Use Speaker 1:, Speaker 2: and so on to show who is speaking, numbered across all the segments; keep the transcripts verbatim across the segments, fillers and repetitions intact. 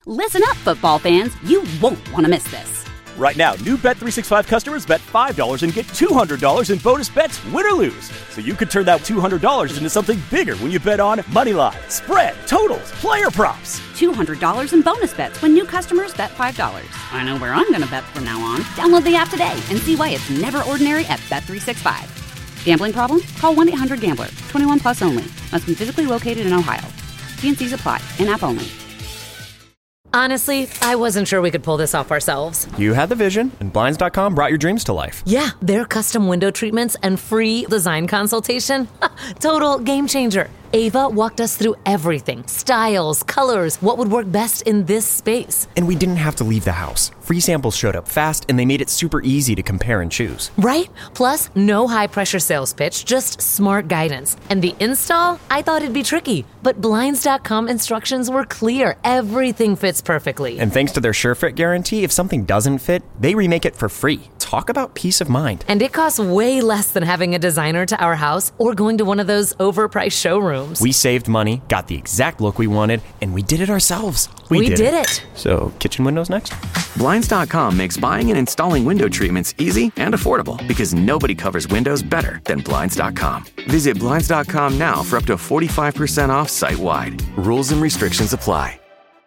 Speaker 1: Listen up, football fans. You won't want to miss this.
Speaker 2: Right now, new Bet three sixty-five customers bet five dollars and get two hundred dollars in bonus bets, win or lose. So you could turn that two hundred dollars into something bigger when you bet on money line, spread, totals, player props.
Speaker 1: two hundred dollars in bonus bets when new customers bet five dollars. I know where I'm going to bet from now on. Download the app today and see why it's never ordinary at Bet three sixty-five. Gambling problem? Call one eight hundred gambler. twenty-one plus only. Must be physically located in Ohio. T and C's apply. In-app only.
Speaker 3: Honestly, I wasn't sure we could pull this off ourselves.
Speaker 4: You had the vision, and Blinds dot com brought your dreams to life.
Speaker 3: Yeah, their custom window treatments and free design consultation. Total game changer. Ava walked us through everything. Styles, colors, what would work best in this space.
Speaker 4: And we didn't have to leave the house. Free samples showed up fast, and they made it super easy to compare and choose.
Speaker 3: Right? Plus, no high-pressure sales pitch, just smart guidance. And the install? I thought it'd be tricky. But Blinds dot com instructions were clear. Everything fits perfectly.
Speaker 4: And thanks to their SureFit guarantee, if something doesn't fit, they remake it for free. Talk about peace of mind.
Speaker 3: And it costs way less than having a designer to our house or going to one of those overpriced showrooms.
Speaker 4: We saved money, got the exact look we wanted, and we did it ourselves.
Speaker 3: We, we did, did it. it.
Speaker 4: So, kitchen windows next?
Speaker 5: Blinds dot com makes buying and installing window treatments easy and affordable because nobody covers windows better than Blinds dot com. Visit Blinds dot com now for up to forty-five percent off site-wide. Rules and restrictions apply.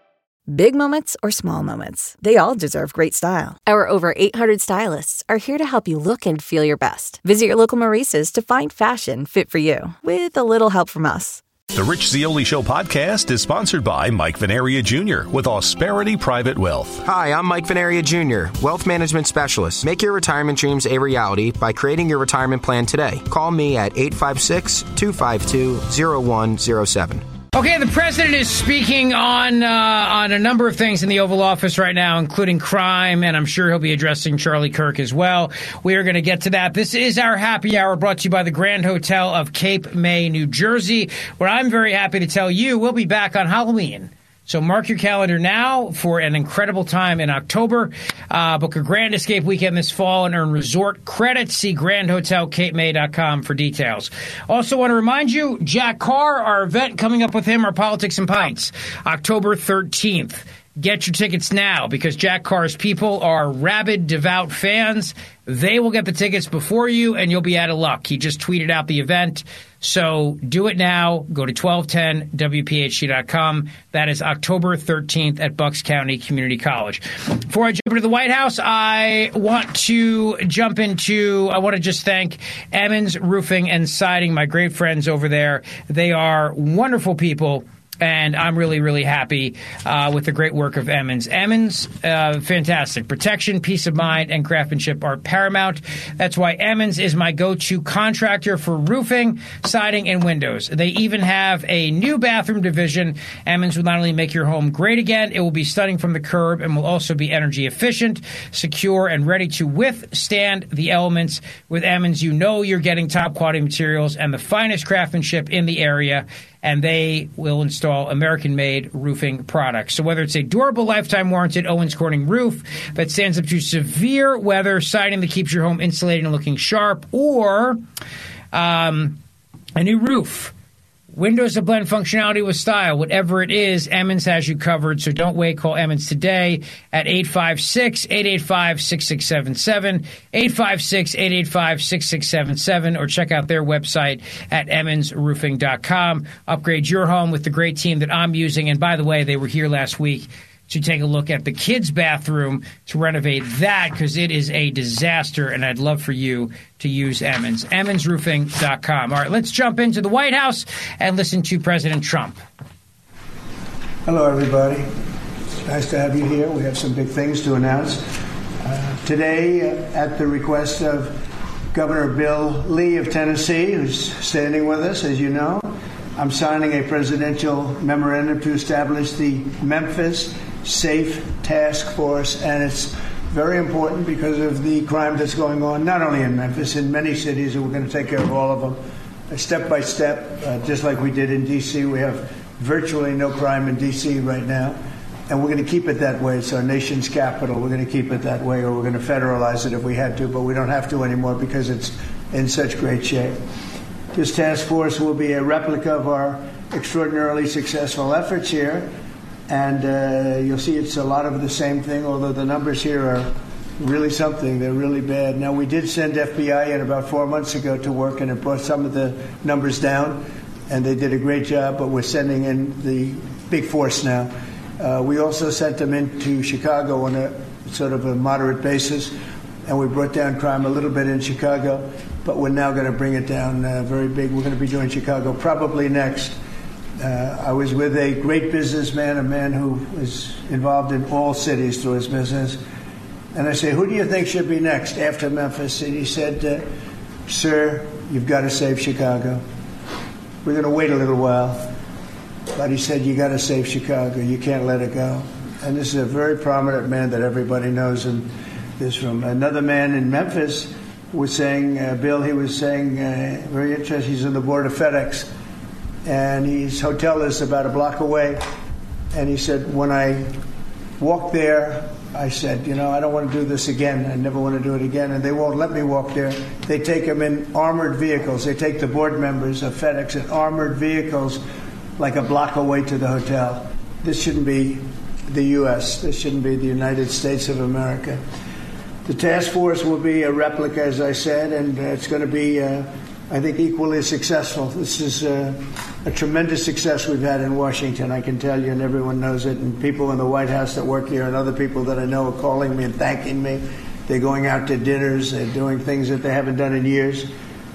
Speaker 6: Big moments or small moments, they all deserve great style. Our over eight hundred stylists are here to help you look and feel your best. Visit your local Maurice's to find fashion fit for you, with a little help from us.
Speaker 7: The Rich Zeoli Show podcast is sponsored by Mike Venaria Junior with Ausperity Private Wealth.
Speaker 8: Hi, I'm Mike Venaria Junior, Wealth Management Specialist. Make your retirement dreams a reality by creating your retirement plan today. Call me at eight five six, two five two, zero one zero seven.
Speaker 9: Okay, the president is speaking on uh, on a number of things in the Oval Office right now, including crime, and I'm sure he'll be addressing Charlie Kirk as well. We are going to get to that. This is our happy hour brought to you by the Grand Hotel of Cape May, New Jersey, where I'm very happy to tell you we'll be back on Halloween. So mark your calendar now for an incredible time in October. Uh, book a Grand Escape weekend this fall and earn resort credits. See grand hotel cape may dot com for details. Also want to remind you, Jack Carr, our event coming up with him, our Politics and Pints, October thirteenth. Get your tickets now because Jack Carr's people are rabid, devout fans. They will get the tickets before you, and you'll be out of luck. He just tweeted out the event. So do it now. Go to twelve ten W P H T dot com. That is October thirteenth at Bucks County Community College. Before I jump into the White House, I want to jump into, I want to just thank Emmons Roofing and Siding, my great friends over there. They are wonderful people. And I'm really, really happy uh, with the great work of Emmons. Emmons, uh, fantastic. Protection, peace of mind, and craftsmanship are paramount. That's why Emmons is my go-to contractor for roofing, siding, and windows. They even have a new bathroom division. Emmons will not only make your home great again, it will be stunning from the curb and will also be energy efficient, secure, and ready to withstand the elements. With Emmons, you know you're getting top quality materials and the finest craftsmanship in the area, and they will install American-made roofing products. So whether it's a durable, lifetime-warranted Owens Corning roof that stands up to severe weather, siding that keeps your home insulated and looking sharp, or um, a new roof, windows that blend functionality with style, whatever it is, Emmons has you covered. So don't wait. Call Emmons today at eight five six, eight eight five, six six seven seven, eight five six, eight eight five, six six seven seven, or check out their website at emmons roofing dot com. Upgrade your home with the great team that I'm using. And by the way, they were here last week to take a look at the kids' bathroom to renovate that because it is a disaster, and I'd love for you to use Emmons. emmons roofing dot com. All right, let's jump into the White House and listen to President Trump.
Speaker 10: Hello, everybody. Nice to have you here. We have some big things to announce. Uh, today, uh, at the request of Governor Bill Lee of Tennessee, who's standing with us, as you know, I'm signing a presidential memorandum to establish the Memphis Safe Task Force, and it's very important because of the crime that's going on, not only in Memphis, in many cities, and we're going to take care of all of them, uh, step by step, uh, just like we did in D C. We have virtually no crime in D C right now, and we're going to keep it that way. It's our nation's capital. We're going to keep it that way, or we're going to federalize it if we had to, but we don't have to anymore because it's in such great shape. This task force will be a replica of our extraordinarily successful efforts here, And uh, you'll see it's a lot of the same thing, although the numbers here are really something. They're really bad. Now, we did send F B I in about four months ago to work, and it brought some of the numbers down, and they did a great job, but we're sending in the big force now. Uh, we also sent them into Chicago on a sort of a moderate basis, and we brought down crime a little bit in Chicago, but we're now going to bring it down uh, very big. We're going to be doing Chicago probably next. Uh, I was with a great businessman, a man who is involved in all cities through his business. And I say, who do you think should be next after Memphis? And he said, uh, sir, you've got to save Chicago. We're going to wait a little while. But he said, you got to save Chicago. You can't let it go. And this is a very prominent man that everybody knows in this room. Another man in Memphis was saying, uh, Bill, he was saying, uh, very interesting, he's on the board of FedEx. And his hotel is about a block away. And he said, when I walked there, I said, you know, I don't want to do this again. I never want to do it again. And they won't let me walk there. They take them in armored vehicles. They take the board members of FedEx in armored vehicles like a block away to the hotel. This shouldn't be the U S. This shouldn't be the United States of America. The task force will be a replica, as I said, and uh, it's going to be, uh, I think, equally successful. This is uh, a tremendous success we've had in Washington, I can tell you, and everyone knows it. And people in the White House that work here and other people that I know are calling me and thanking me. They're going out to dinners. They're doing things that they haven't done in years.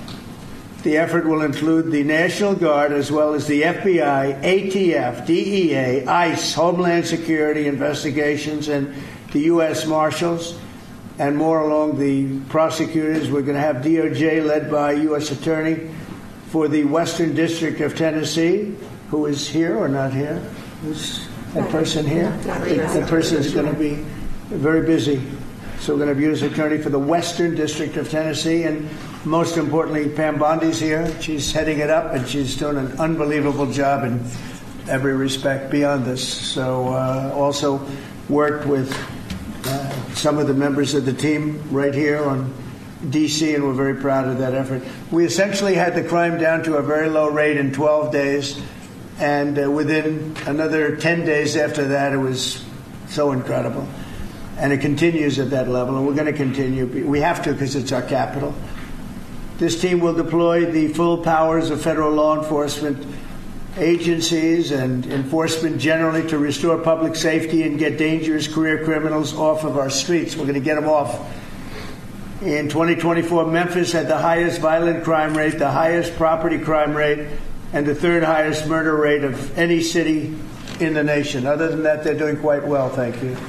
Speaker 10: The effort will include the National Guard as well as the F B I, A T F, D E A, ICE, Homeland Security investigations, and the U S Marshals, and more along the prosecutors. We're going to have D O J led by U S Attorney for the Western District of Tennessee, who is here or not here? Who's that person here? That person is going to be very busy. So we're going to have U S Attorney for the Western District of Tennessee, and most importantly, Pam Bondi's here. She's heading it up, and she's doing an unbelievable job in every respect beyond this. So uh, also worked with uh, some of the members of the team right here on D C, and we're very proud of that effort. We essentially had the crime down to a very low rate in twelve days, and uh, within another ten days after that, it was so incredible. And it continues at that level, and we're going to continue. We have to, because it's our capital. This team will deploy the full powers of federal law enforcement agencies and enforcement generally to restore public safety and get dangerous career criminals off of our streets. We're going to get them off. In twenty twenty-four, Memphis had the highest violent crime rate, the highest property crime rate, and the third highest murder rate of any city in the nation. Other than that, they're doing quite well, thank you.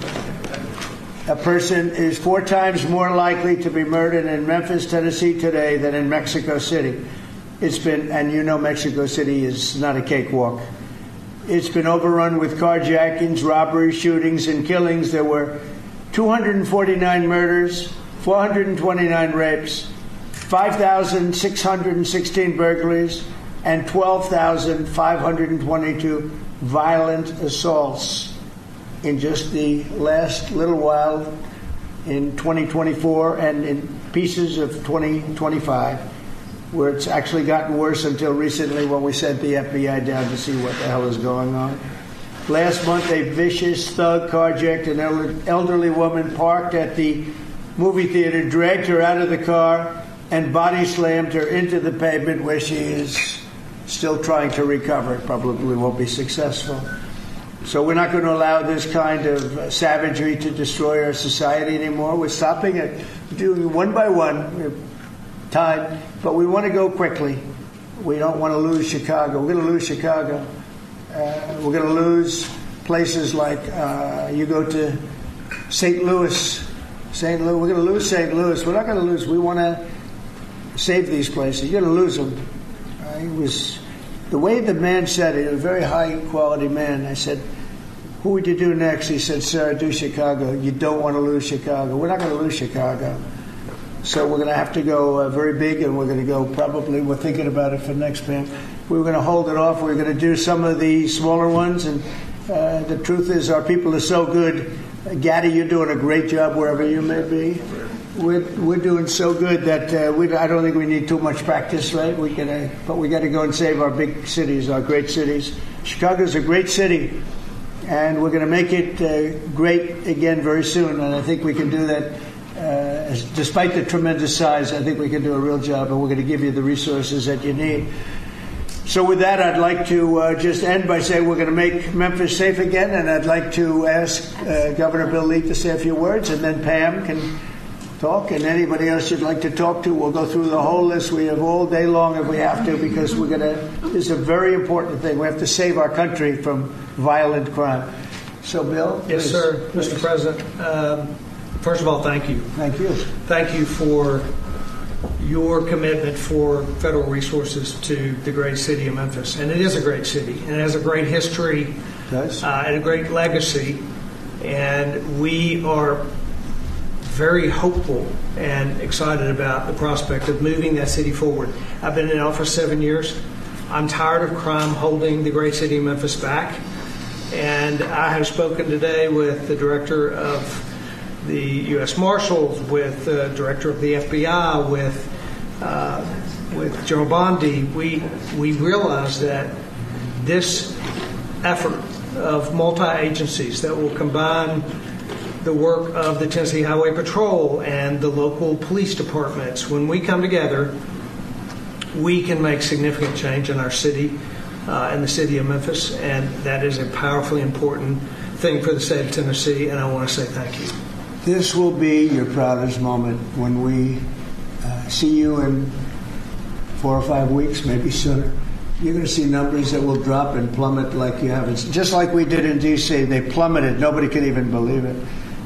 Speaker 10: A person is four times more likely to be murdered in Memphis, Tennessee today than in Mexico City. It's been, and you know Mexico City is not a cakewalk. It's been overrun with carjackings, robberies, shootings, and killings. There were two hundred forty-nine murders, four hundred twenty-nine rapes, five thousand six hundred sixteen burglaries, and twelve thousand five hundred twenty-two violent assaults in just the last little while in twenty twenty-four and in pieces of twenty twenty-five, where it's actually gotten worse until recently when we sent the F B I down to see what the hell is going on. Last month, a vicious thug carjacked an elderly woman parked at the movie theater, dragged her out of the car, and body slammed her into the pavement, where she is still trying to recover. Probably won't be successful. So we're not going to allow this kind of savagery to destroy our society anymore. We're stopping it, doing one by one, we have time, but we want to go quickly. We don't want to lose Chicago. We're going to lose Chicago. Uh, we're going to lose places like uh, you go to Saint Louis. Saint Louis. We're going to lose Saint Louis. We're not going to lose. We want to save these places. You're going to lose them. Uh, it was the way the man said it. A very high quality man. I said, "Who would you do next?" He said, "Sir, do Chicago. You don't want to lose Chicago." We're not going to lose Chicago. So we're going to have to go uh, very big, and we're going to go probably, we're thinking about it for next band. We were going to hold it off. We we're going to do some of the smaller ones. And uh, the truth is, our people are so good. Uh, Gaddy, you're doing a great job wherever you may be. We're, we're doing so good that uh, we, I don't think we need too much practice, right? We can, uh, but we got to go and save our big cities, our great cities. Chicago's a great city. and we're going to make it uh, great again very soon. And I think we can do that. Uh, as, despite the tremendous size, I think we can do a real job, and we're going to give you the resources that you need. So with that, I'd like to uh, just end by saying we're going to make Memphis safe again, and I'd like to ask uh, Governor Bill Lee to say a few words, and then Pam can talk, and anybody else you'd like to talk to. We'll go through the whole list. We have all day long if we have to, because we're going to, this is a very important thing. We have to save our country from violent crime. So, Bill?
Speaker 11: Yes, please. Sir. Mister President, um, first of all, thank you.
Speaker 10: Thank you.
Speaker 11: Thank you for your commitment for federal resources to the great city of Memphis. And it is a great city, and it has a great history
Speaker 10: it does.
Speaker 11: Uh, and a great legacy. And we are very hopeful and excited about the prospect of moving that city forward. I've been in office seven years. I'm tired of crime holding the great city of Memphis back. And I have spoken today with the director of the U S Marshals, with the director of the F B I, with uh, with General Bondi. We we realize that this effort of multi-agencies that will combine the work of the Tennessee Highway Patrol and the local police departments, when we come together, we can make significant change in our city uh, and the city of Memphis, and that is a powerfully important thing for the state of Tennessee, and I want to say thank you.
Speaker 10: This will be your proudest moment when we uh, see you in four or five weeks, maybe sooner. You're going to see numbers that will drop and plummet like you haven't. Just like we did in D C, they plummeted. Nobody can even believe it.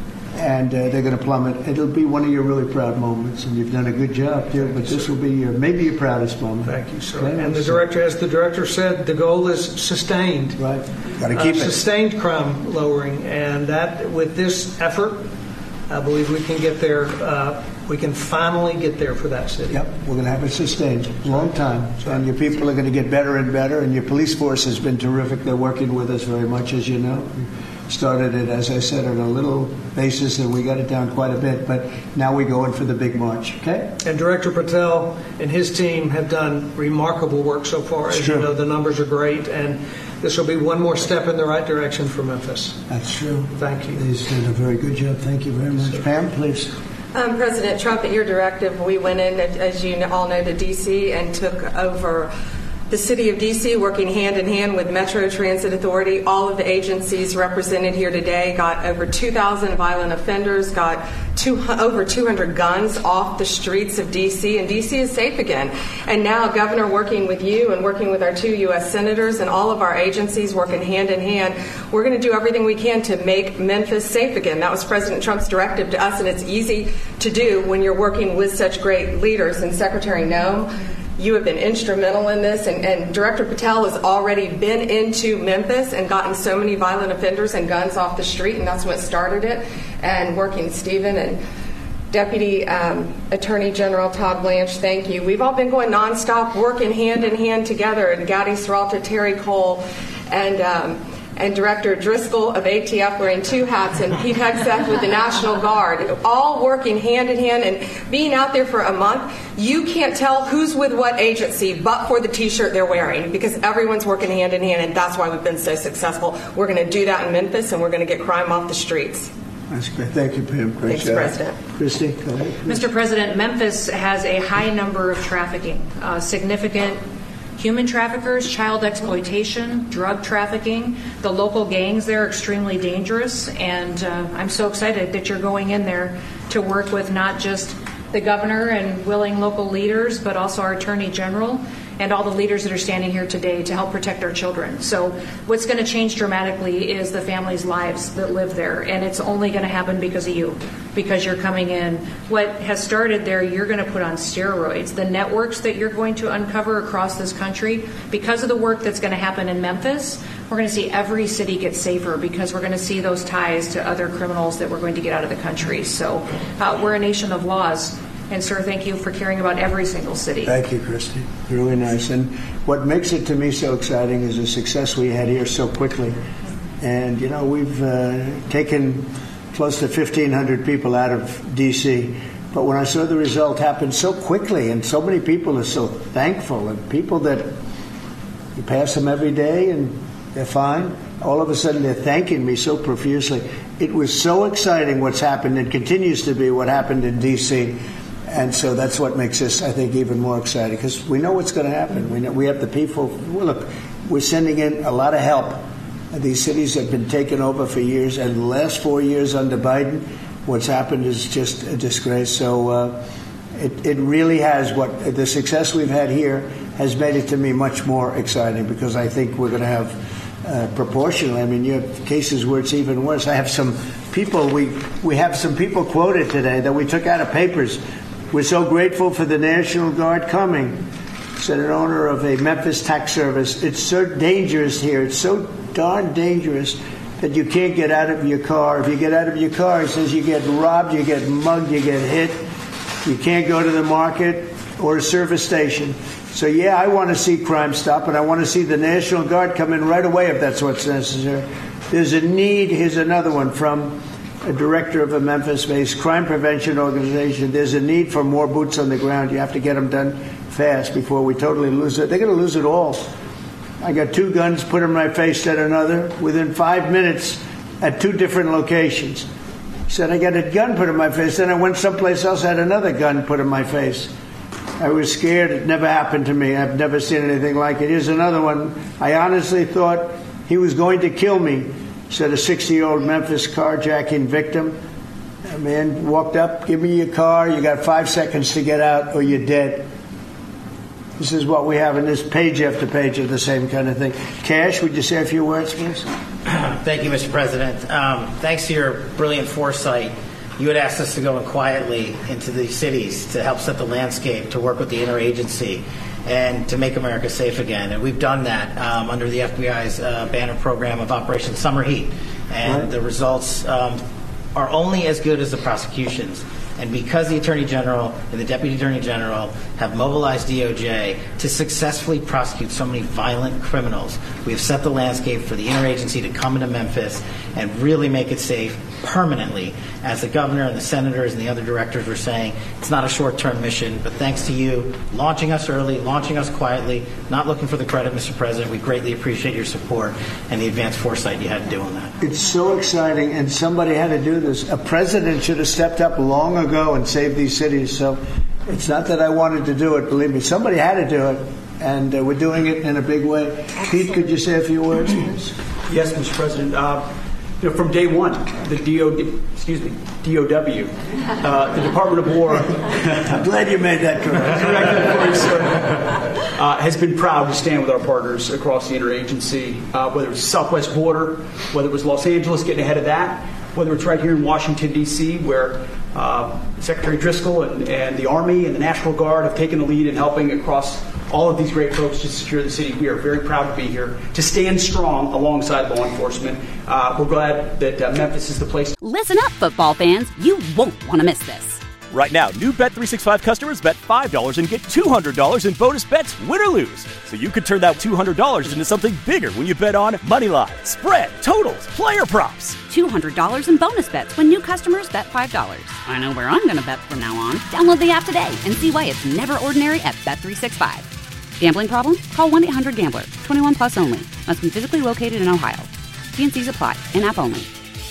Speaker 10: And uh, they're going to plummet. It'll be one of your really proud moments, and you've done a good job here. But this will be your maybe your proudest moment.
Speaker 11: Thank you, sir. Okay? And the director, as the director said, the goal is sustained.
Speaker 10: Right. Got to keep
Speaker 11: uh,
Speaker 10: it.
Speaker 11: Sustained crime lowering, and that with this effort, I believe we can get there. Uh, we can finally get there for that city.
Speaker 10: Yep, we're going to have it sustained a long time. And your people are going to get better and better. And your police force has been terrific. They're working with us very much, as you know. We started it, as I said, on a little basis, and we got it down quite a bit. But now we go in for the big march. Okay.
Speaker 11: And Director Patel and his team have done remarkable work so far. As you know, the numbers are great, and this will be one more step in the right direction for Memphis.
Speaker 10: That's true.
Speaker 11: Thank you.
Speaker 10: He's done a very good job. Thank you very much. Pam, please.
Speaker 12: Um, President Trump, at your directive, we went in, as you all know, to D C and took over the city of D C, working hand in hand with Metro Transit Authority. All of the agencies represented here today got over two thousand violent offenders, got two, over two hundred guns off the streets of D C, and D C is safe again. And now, Governor, working with you and working with our two U S senators and all of our agencies working hand in hand, we're going to do everything we can to make Memphis safe again. That was President Trump's directive to us, and it's easy to do when you're working with such great leaders. And Secretary Noem, you have been instrumental in this, and, and Director Patel has already been into Memphis and gotten so many violent offenders and guns off the street, and that's what started it. And working with Stephen and Deputy um, Attorney General Todd Blanche, thank you. We've all been going nonstop, working hand in hand together, and Gadi Serralta, Terry Cole, and um, and Director Driscoll of A T F wearing two hats, and Pete Hegseth with the National Guard, all working hand in hand and being out there for a month. You can't tell who's with what agency but for the T-shirt they're wearing, because everyone's working hand in hand, and that's why we've been so successful. We're going to do that in Memphis, and we're going to get crime off the streets.
Speaker 10: That's great. Thank you, Pam. Great
Speaker 12: Thanks,
Speaker 10: job.
Speaker 12: President.
Speaker 10: Christy, go ahead.
Speaker 13: Mister President, Memphis has a high number of trafficking, uh, significant human traffickers, child exploitation, drug trafficking. The local gangs there are extremely dangerous, and uh, I'm so excited that you're going in there to work with not just the governor and willing local leaders, but also our Attorney General and all the leaders that are standing here today to help protect our children. So what's going to change dramatically is the families' lives that live there, and it's only going to happen because of you, because you're coming in. What has started there, you're going to put on steroids. The networks that you're going to uncover across this country, because of the work that's going to happen in Memphis, we're going to see every city get safer, because we're going to see those ties to other criminals that we're going to get out of the country. So uh, we're a nation of laws. And, sir, thank you for caring about every single city.
Speaker 10: Thank you, Christy. Really nice. And what makes it to me so exciting is the success we had here so quickly. And, you know, we've uh, taken close to fifteen hundred people out of D C. But when I saw the result happen so quickly, and so many people are so thankful, and people that you pass them every day and They're fine. All of a sudden, they're thanking me so profusely. It was so exciting what's happened and continues to be what happened in D C And so that's what makes this, I think, even more exciting, because we know what's going to happen. We know, we have the people. Well, look, we're sending in a lot of help. These cities have been taken over for years, and the last four years under Biden, what's happened is just a disgrace. So uh, it, it really has, what the success we've had here has made it to me much more exciting, because I think we're going to have uh, proportionally. I mean, you have cases where it's even worse. I have some people, we, we have some people quoted today that we took out of papers. We're so grateful for the National Guard coming, said an owner of a Memphis tax service. It's so dangerous here. It's so darn dangerous that you can't get out of your car. If you get out of your car, he says you get robbed, you get mugged, you get hit. You can't go to the market or a service station. So, yeah, I want to see crime stop, and I want to see the National Guard come in right away if that's what's necessary. There's a need. Here's another one from a director of a Memphis-based crime prevention organization. There's a need for more boots on the ground. You have to get them done fast before we totally lose it. They're going to lose it all. I got two guns put in my face, said another, within five minutes at two different locations. Said, I got a gun put in my face. Then I went someplace else, had another gun put in my face. I was scared. It never happened to me. I've never seen anything like it. Here's another one. I honestly thought he was going to kill me, said a sixty-year-old Memphis carjacking victim. A man walked up, give me your car. You got five seconds to get out or you're dead. This is what we have in this page after page of the same kind of thing. Cash, would you say a few words, please?
Speaker 14: Thank you, Mister President. Um, thanks to your brilliant foresight, you had asked us to go in quietly into these cities to help set the landscape, to work with the interagency, and to make America safe again. And we've done that um, under the F B I's uh, banner program of Operation Summer Heat. And right. the results um, are only as good as the prosecutions. And because the Attorney General and the Deputy Attorney General have mobilized D O J to successfully prosecute so many violent criminals, we have set the landscape for the interagency to come into Memphis and really make it safe permanently. As the governor and the senators and the other directors were saying, it's not a short-term mission, but thanks to you launching us early, launching us quietly, not looking for the credit, Mister President, we greatly appreciate your support and the advanced foresight you had in doing that.
Speaker 10: It's so exciting, and somebody had to do this. A president should have stepped up long ago and saved these cities. So it's not that I wanted to do it, believe me. Somebody had to do it, and uh, we're doing it in a big way. Pete, could you say a few words, please?
Speaker 15: Yes, Mister President. Uh, you know, from day one, the D O D, excuse me, D O W, uh, the Department of War.
Speaker 10: I'm glad you made that correct.
Speaker 15: uh, has been proud to stand with our partners across the interagency, uh, whether it's the Southwest border, whether it was Los Angeles getting ahead of that, whether it's right here in Washington, D C, where uh, Secretary Driscoll and, and the Army and the National Guard have taken the lead in helping across all of these great folks to secure the city. We are very proud to be here, to stand strong alongside law enforcement. Uh, we're glad that uh, Memphis is the place.
Speaker 1: Listen up, football fans. You won't want to miss this.
Speaker 2: Right now, new Bet three sixty-five customers bet five dollars and get two hundred dollars in bonus bets, win or lose. So you could turn that two hundred dollars into something bigger when you bet on money line, spread, totals, player props.
Speaker 1: two hundred dollars in bonus bets when new customers bet five dollars. I know where I'm going to bet from now on. Download the app today and see why it's never ordinary at Bet three sixty-five. Gambling problem? Call one eight hundred gambler. twenty-one plus only. Must be physically located in Ohio. T and C's apply. In-app only.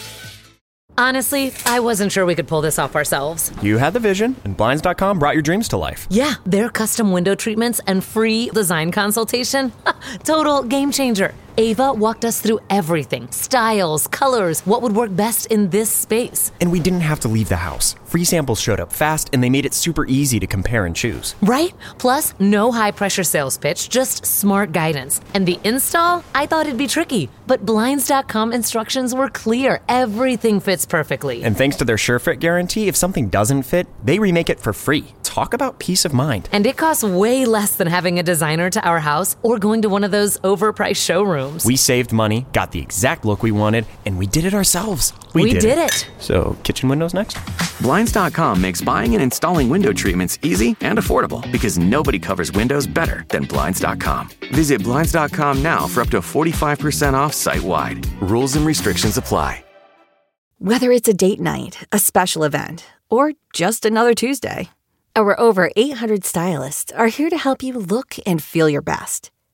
Speaker 3: Honestly, I wasn't sure we could pull this off ourselves.
Speaker 4: You had the vision, and Blinds dot com brought your dreams to life.
Speaker 3: Yeah, their custom window treatments and free design consultation. Total game changer. Ava walked us through everything. Styles, colors, what would work best in this space.
Speaker 4: And we didn't have to leave the house. Free samples showed up fast, and they made it super easy to compare and choose.
Speaker 3: Right? Plus, no high-pressure sales pitch, just smart guidance. And the install? I thought it'd be tricky. But Blinds dot com instructions were clear. Everything fits perfectly.
Speaker 4: And thanks to their SureFit guarantee, if something doesn't fit, they remake it for free. Talk about peace of mind.
Speaker 3: And it costs way less than having a designer to our house or going to one of those overpriced showrooms.
Speaker 4: We saved money, got the exact look we wanted, and we did it ourselves.
Speaker 3: We, we did, did
Speaker 4: it.
Speaker 3: it.
Speaker 4: So, kitchen windows next?
Speaker 5: Blinds dot com makes buying and installing window treatments easy and affordable because nobody covers windows better than Blinds dot com. Visit Blinds dot com now for up to forty-five percent off site-wide. Rules and restrictions apply.
Speaker 6: Whether it's a date night, a special event, or just another Tuesday, our over eight hundred stylists are here to help you look and feel your best.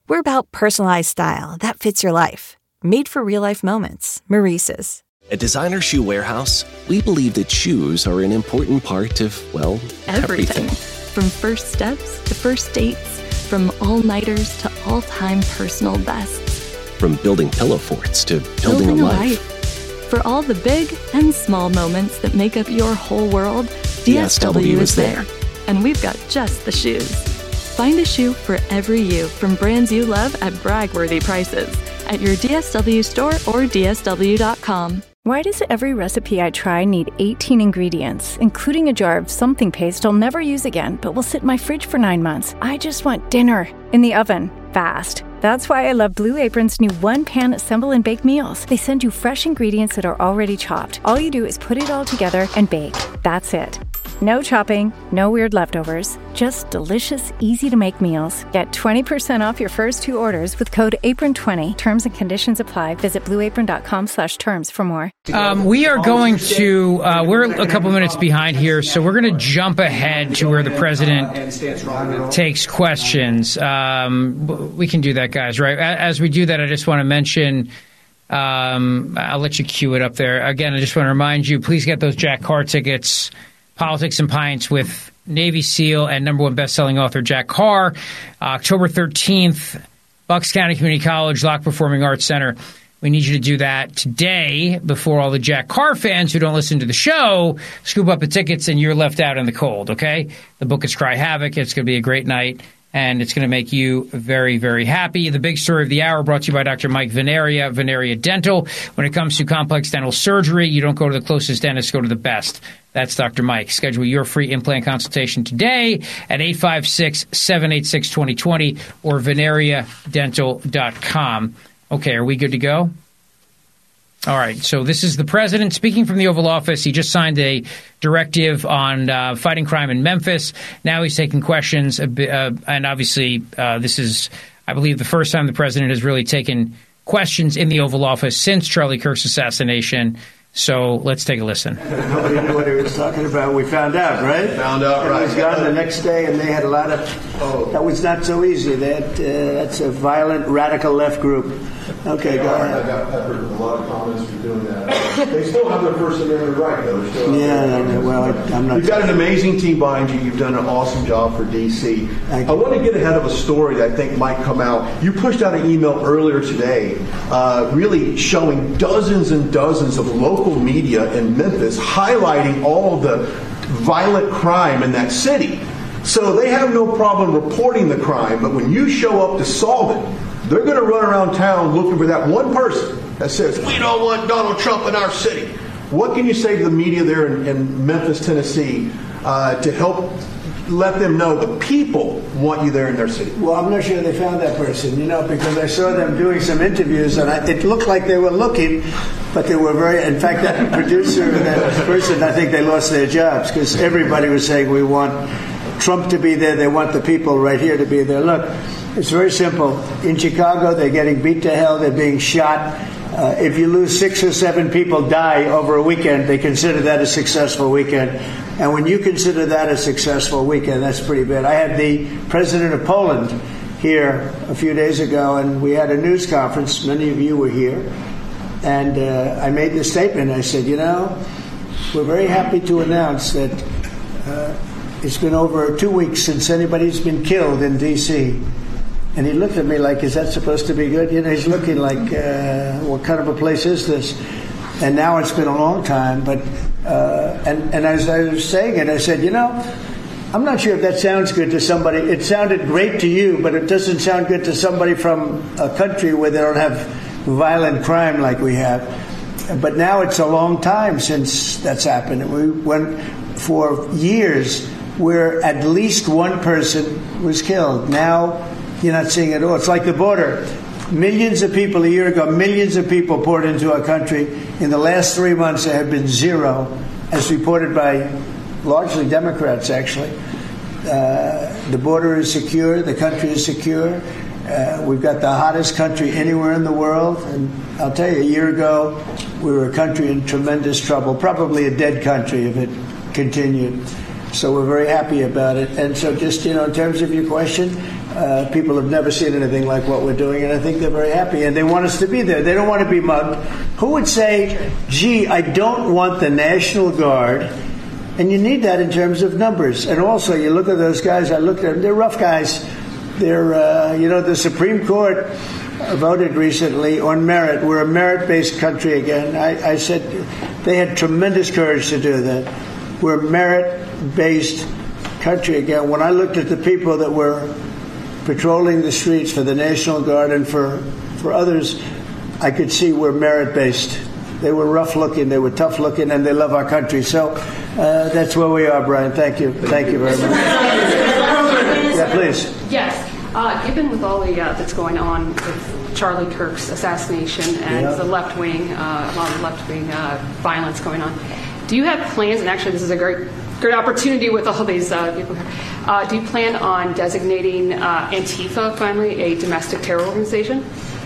Speaker 6: We're about personalized style that fits your life. Made for real-life moments. Maurice's.
Speaker 16: At Designer Shoe Warehouse, we believe that shoes are an important part of, well, everything.
Speaker 17: everything. From first steps to first dates, from all-nighters to all-time personal bests.
Speaker 16: From building pillow forts to building,
Speaker 17: building
Speaker 16: a,
Speaker 17: a
Speaker 16: life.
Speaker 17: life. For all the big and small moments that make up your whole world, D S W, D S W is there. there. And we've got just the shoes. Find a shoe for every you from brands you love at brag-worthy prices at your D S W store or D S W dot com.
Speaker 18: Why does every recipe I try need eighteen ingredients, including a jar of something paste I'll never use again, but will sit in my fridge for nine months? I just want dinner in the oven, fast. That's why I love Blue Apron's new one-pan assemble and bake meals. They send you fresh ingredients that are already chopped. All you do is put it all together and bake. That's it. No chopping, no weird leftovers, just delicious, easy-to-make meals. Get twenty percent off your first two orders with code apron twenty. Terms and conditions apply. Visit blue apron dot com slash terms for more.
Speaker 9: Um, we are going to, uh, we're a couple minutes behind here, so we're going to jump ahead to where the president takes questions. Um, we can do that, guys, right? As we do that, I just want to mention, um, I'll let you cue it up there. Again, I just want to remind you, please get those Jack Carr tickets. Politics and Pints with Navy SEAL and number one best-selling author Jack Carr. Uh, October thirteenth, Bucks County Community College, Locke Performing Arts Center. We need you to do that today before all the Jack Carr fans who don't listen to the show scoop up the tickets and you're left out in the cold, okay? The book is Cry Havoc. It's going to be a great night, and it's going to make you very, very happy. The big story of the hour brought to you by Doctor Mike Veneria, Veneria Dental. When it comes to complex dental surgery, you don't go to the closest dentist, go to the best. That's Doctor Mike. Schedule your free implant consultation today at eight five six, seven eight six, two zero two zero or veneria dental dot com. Okay, are we good to go? All right, so this is the president speaking from the Oval Office. He just signed a directive on uh, fighting crime in Memphis. Now he's taking questions, uh, and obviously uh, this is, I believe, the first time the president has really taken questions in the Oval Office since Charlie Kirk's assassination. So let's take a listen.
Speaker 10: Nobody knew what he was talking about. We found out, right?
Speaker 19: Found out,
Speaker 10: and
Speaker 19: right.
Speaker 10: He was gone the next day, and they had a lot of. Oh. That was not so easy. They had, uh, that's a violent, radical left group. Okay, go ahead.
Speaker 19: I got peppered with a lot of comments for doing that. They still have their First Amendment right, though. They're still
Speaker 10: yeah, no, well, I, I'm not.
Speaker 19: You've got an amazing team behind you. You've done an awesome job for D C. I want to get ahead of a story that I think might come out. You pushed out an email earlier today, uh, really showing dozens and dozens of local media in Memphis highlighting all the violent crime in that city. So they have no problem reporting the crime, but when you show up to solve it, they're going to run around town looking for that one person that says, we don't want Donald Trump in our city. What can you say to the media there in, in Memphis, Tennessee, uh, to help let them know the people want you there in their city?
Speaker 10: Well, I'm not sure they found that person, you know, because I saw them doing some interviews, and I, it looked like they were looking, but they were very, in fact, that producer and that person, I think they lost their jobs, because everybody was saying we want Trump to be there, they want the people right here to be there. Look, it's very simple. In Chicago, they're getting beat to hell, they're being shot. Uh, if you lose six or seven people die over a weekend, they consider that a successful weekend. And when you consider that a successful weekend, that's pretty bad. I had the president of Poland here a few days ago, and we had a news conference. Many of you were here. And uh, I made this statement. I said, you know, we're very happy to announce that uh, it's been over two weeks since anybody's been killed in D C And he looked at me like, is that supposed to be good? You know, he's looking like, uh, what kind of a place is this? And now it's been a long time. But uh, and, and as I was saying it, I said, you know, I'm not sure if that sounds good to somebody. It sounded great to you, but it doesn't sound good to somebody from a country where they don't have violent crime like we have. But now it's a long time since that's happened. We went for years where at least one person was killed. Now you're not seeing it all. It's like the border. Millions of people a year ago, millions of people poured into our country. In the last three months, there have been zero, as reported by largely Democrats, actually. Uh, the border is secure. The country is secure. Uh, we've got the hottest country anywhere in the world. And I'll tell you, a year ago, we were a country in tremendous trouble, probably a dead country if it continued. So we're very happy about it. And so just, you know, in terms of your question, Uh, people have never seen anything like what we're doing, and I think they're very happy, and they want us to be there. They don't want to be mugged. Who would say, gee, I don't want the National Guard? And you need that in terms of numbers. And also, you look at those guys, I looked at them, they're rough guys. They're, uh, you know, the Supreme Court voted recently on merit. We're a merit-based country again. I, I said they had tremendous courage to do that. We're a merit-based country again. When I looked at the people that were patrolling the streets for the National Guard and for, for others, I could see we're merit-based. They were rough-looking, they were tough-looking, and they love our country. So uh, that's where we are, Brian. Thank you. Thank you very much. Yeah, please.
Speaker 20: Yes. Uh, given with all the uh, that's going on with Charlie Kirk's assassination and
Speaker 10: Yeah.
Speaker 20: the left wing, uh, a lot of left wing uh, violence going on, do you have plans? And actually, this is a great, great opportunity with all these uh, people here. Uh, do you plan on designating uh, Antifa finally a domestic terror organization?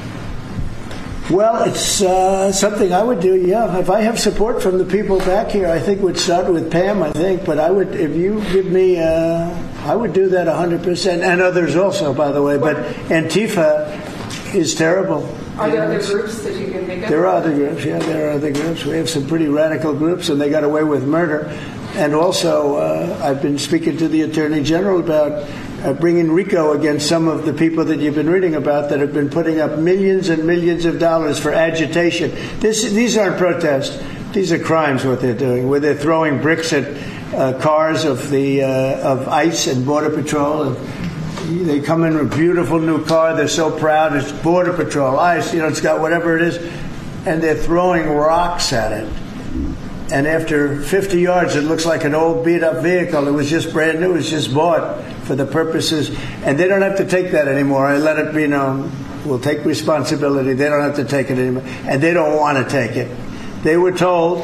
Speaker 10: Well, it's uh, something I would do, yeah. If I have support from the people back here, I think we'd start with Pam, I think. But I would, if you give me, uh, I would do that one hundred percent. And others also, by the way. But Antifa is terrible.
Speaker 20: Are there other groups that you can think of?
Speaker 10: There are other groups, yeah, there are other groups. We have some pretty radical groups, and they got away with murder. And also, uh, I've been speaking to the Attorney General about uh, bringing RICO against some of the people that you've been reading about that have been putting up millions and millions of dollars for agitation. This, these aren't protests. These are crimes, what they're doing, where they're throwing bricks at uh, cars of the uh, of ICE and Border Patrol. And they come in with a beautiful new car. They're so proud. It's Border Patrol, ICE, you know, it's got whatever it is. And they're throwing rocks at it. And after fifty yards, it looks like an old beat-up vehicle. It was just brand new. It was just bought for the purposes. And they don't have to take that anymore. I let it be known. We'll take responsibility. They don't have to take it anymore. And they don't want to take it. They were told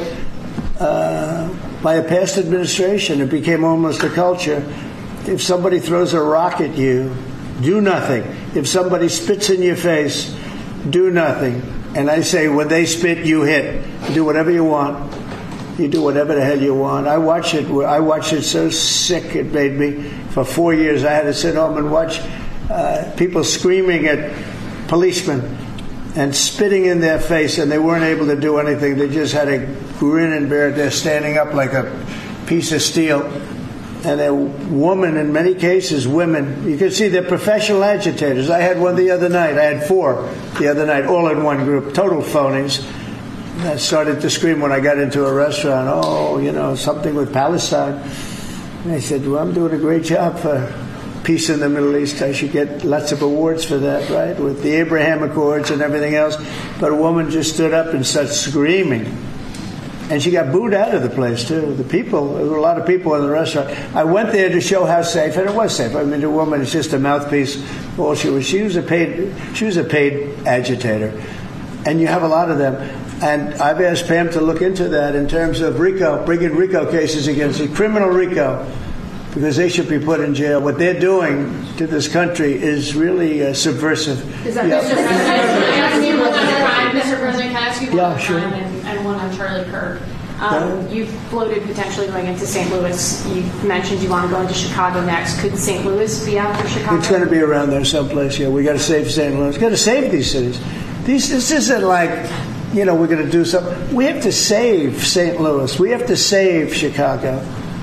Speaker 10: uh, by a past administration, it became almost a culture, if somebody throws a rock at you, do nothing. If somebody spits in your face, do nothing. And I say, when they spit, you hit. Do whatever you want. You do whatever the hell you want. I watched it. I watched it so sick it made me. For four years, I had to sit home and watch uh, people screaming at policemen and spitting in their face, and they weren't able to do anything. They just had to grin and bear it. They're standing up like a piece of steel. And a woman, in many cases, women, you can see they're professional agitators. I had one the other night. I had four the other night, all in one group, total phonies. I started to scream when I got into a restaurant, oh, you know, something with Palestine. And I said, well, I'm doing a great job for peace in the Middle East. I should get lots of awards for that, right, with the Abraham Accords and everything else. But a woman just stood up and started screaming. And she got booed out of the place, too. The people, there were a lot of people in the restaurant. I went there to show how safe, and it was safe. I mean, the woman is just a mouthpiece. All she was, she was a paid, she was a paid agitator. And you have a lot of them. And I've asked Pam to look into that in terms of RICO, bringing RICO cases against the criminal RICO, because they should be put in jail. What they're doing to this country is really uh, subversive.
Speaker 20: Is that
Speaker 10: yeah.
Speaker 20: Mister President, one on Mister President, can I ask you one
Speaker 10: Yeah,
Speaker 20: on
Speaker 10: sure.
Speaker 20: crime and, and one on Charlie Kirk? Um,
Speaker 10: Yeah.
Speaker 20: You've floated potentially going into Saint Louis. You mentioned you want to go into Chicago next. Could Saint Louis be after Chicago?
Speaker 10: It's going to be around there someplace. Yeah, we got to save Saint Louis. Got to save these cities. These, this isn't like, you know, we're going to do something. We have to save Saint Louis. We have to save Chicago.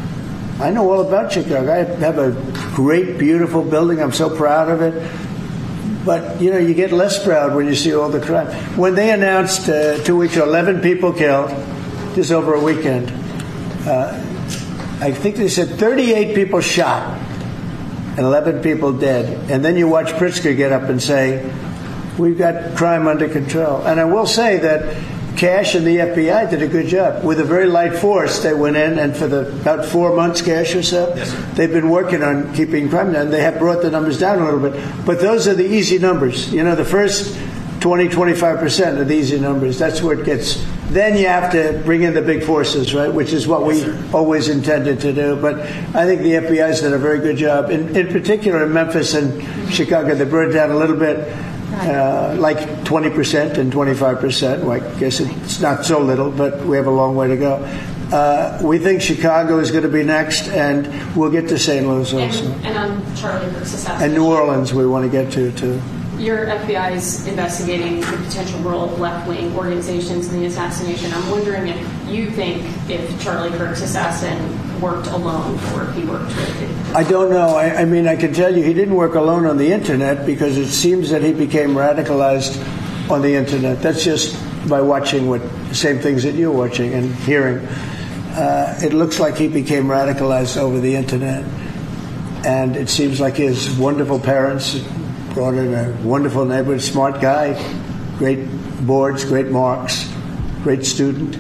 Speaker 10: I know all about Chicago. I have a great, beautiful building. I'm so proud of it. But, you know, you get less proud when you see all the crime. When they announced uh, two weeks ago, eleven people killed, just over a weekend, uh, I think they said thirty-eight people shot and eleven people dead. And then you watch Pritzker get up and say, we've got crime under control. And I will say that Cash and the F B I did a good job. With a very light force, they went in, and for the about four months, Cash or so, yes, they've been working on keeping crime down. They have brought the numbers down a little bit. But those are the easy numbers. You know, the first twenty, twenty-five percent are the easy numbers. That's where it gets. Then you have to bring in the big forces, right, which is what we always intended to do. But I think the F B I's done a very good job. In, in particular, in Memphis and Chicago, they brought it down a little bit. Uh, like twenty percent and twenty-five percent. Well, I guess it's not so little, but we have a long way to go. Uh, we think Chicago is going to be next, and we'll get to Saint Louis also.
Speaker 20: And, and on Charlie Kirk's assassination.
Speaker 10: And New Orleans we want to get to, too.
Speaker 20: Your F B I is investigating the potential role of left-wing organizations in the assassination. I'm wondering if you think if Charlie Kirk's assassin worked alone or if he worked with...
Speaker 10: I don't know. I, I mean, I can tell you he didn't work alone on the Internet, because it seems that he became radicalized on the Internet. That's just by watching what the same things that you're watching and hearing. Uh, it looks like he became radicalized over the Internet. And it seems like his wonderful parents brought in a wonderful neighborhood, smart guy, great boards, great marks, great student.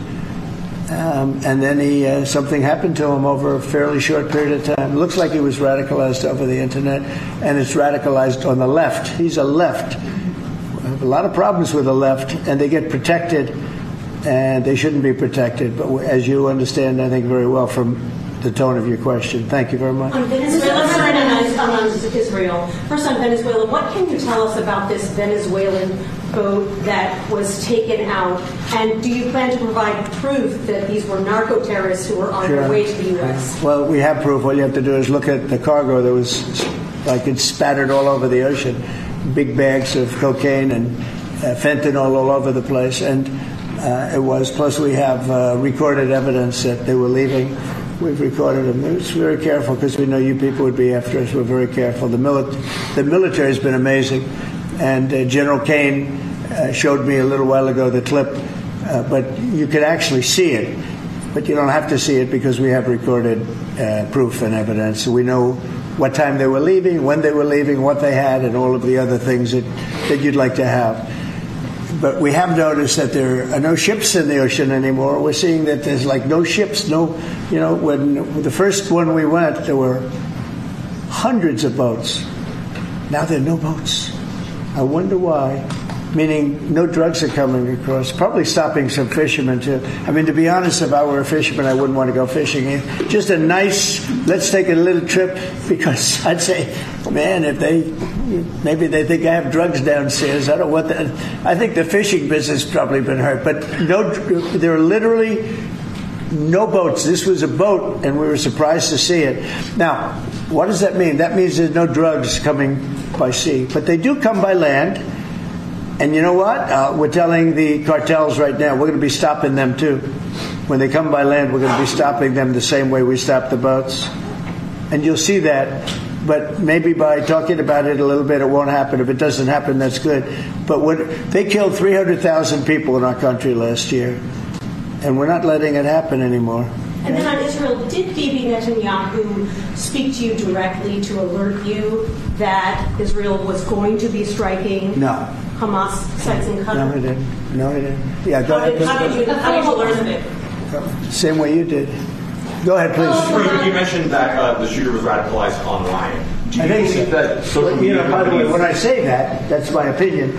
Speaker 10: Um, and then he uh, something happened to him over a fairly short period of time. It looks like he was radicalized over the Internet, and it's radicalized on the left. He's a left. We have a lot of problems with the left, and they get protected, and they shouldn't be protected. But as you understand, I think, very well from the tone of your question. Thank you very much.
Speaker 21: On Venezuela, on Israel. First on Venezuela, what can you tell us about this Venezuelan boat that was taken out? And do you plan to provide proof that these were narco-terrorists who were on
Speaker 10: Sure.
Speaker 21: their way to the U S?
Speaker 10: Well, we have proof. All you have to do is look at the cargo that was like it spattered all over the ocean. Big bags of cocaine and uh, fentanyl all over the place. And uh, it was. Plus, we have uh, recorded evidence that they were leaving. We've recorded them. It's very careful because we know you people would be after us. We're very careful. The, mili- the military has been amazing. And uh, General Kane uh, showed me a little while ago the clip, uh, but you could actually see it. But you don't have to see it because we have recorded uh, proof and evidence. So we know what time they were leaving, when they were leaving, what they had, and all of the other things that, that you'd like to have. But we have noticed that there are no ships in the ocean anymore. We're seeing that there's like no ships, no, you know, when the first one we went, there were hundreds of boats. Now there are no boats. I wonder why. Meaning no drugs are coming across. Probably stopping some fishermen too. I mean, to be honest, if I were a fisherman, I wouldn't want to go fishing. Just a nice, let's take a little trip, because I'd say, man, if they, maybe they think I have drugs downstairs. I don't want that. I think the fishing business has probably been hurt. But no, there are literally no boats. This was a boat, and we were surprised to see it. Now, what does that mean? That means there's no drugs coming by sea. But they do come by land. And you know what? Uh, we're telling the cartels right now, we're going to be stopping them too. When they come by land, we're going to be stopping them the same way we stop the boats. And you'll see that. But maybe by talking about it a little bit, it won't happen. If it doesn't happen, that's good. But what, they killed three hundred thousand people in our country last year. And we're not letting it happen anymore.
Speaker 21: And then on Israel, did Bibi Netanyahu speak to you directly to alert you that Israel was going to be striking
Speaker 10: No.
Speaker 21: Hamas sites in Qatar?
Speaker 10: No, he didn't. No, he didn't. Yeah, go
Speaker 21: How
Speaker 10: ahead.
Speaker 21: did, how did you, how did you learn of it?
Speaker 10: Same way you did. Go ahead, please.
Speaker 22: You mentioned that uh, the shooter was radicalized online. Do you
Speaker 10: I think
Speaker 22: believe
Speaker 10: so.
Speaker 22: that social
Speaker 10: Well, you
Speaker 22: media
Speaker 10: know, by the way,
Speaker 22: companies-
Speaker 10: when I say that, that's my opinion.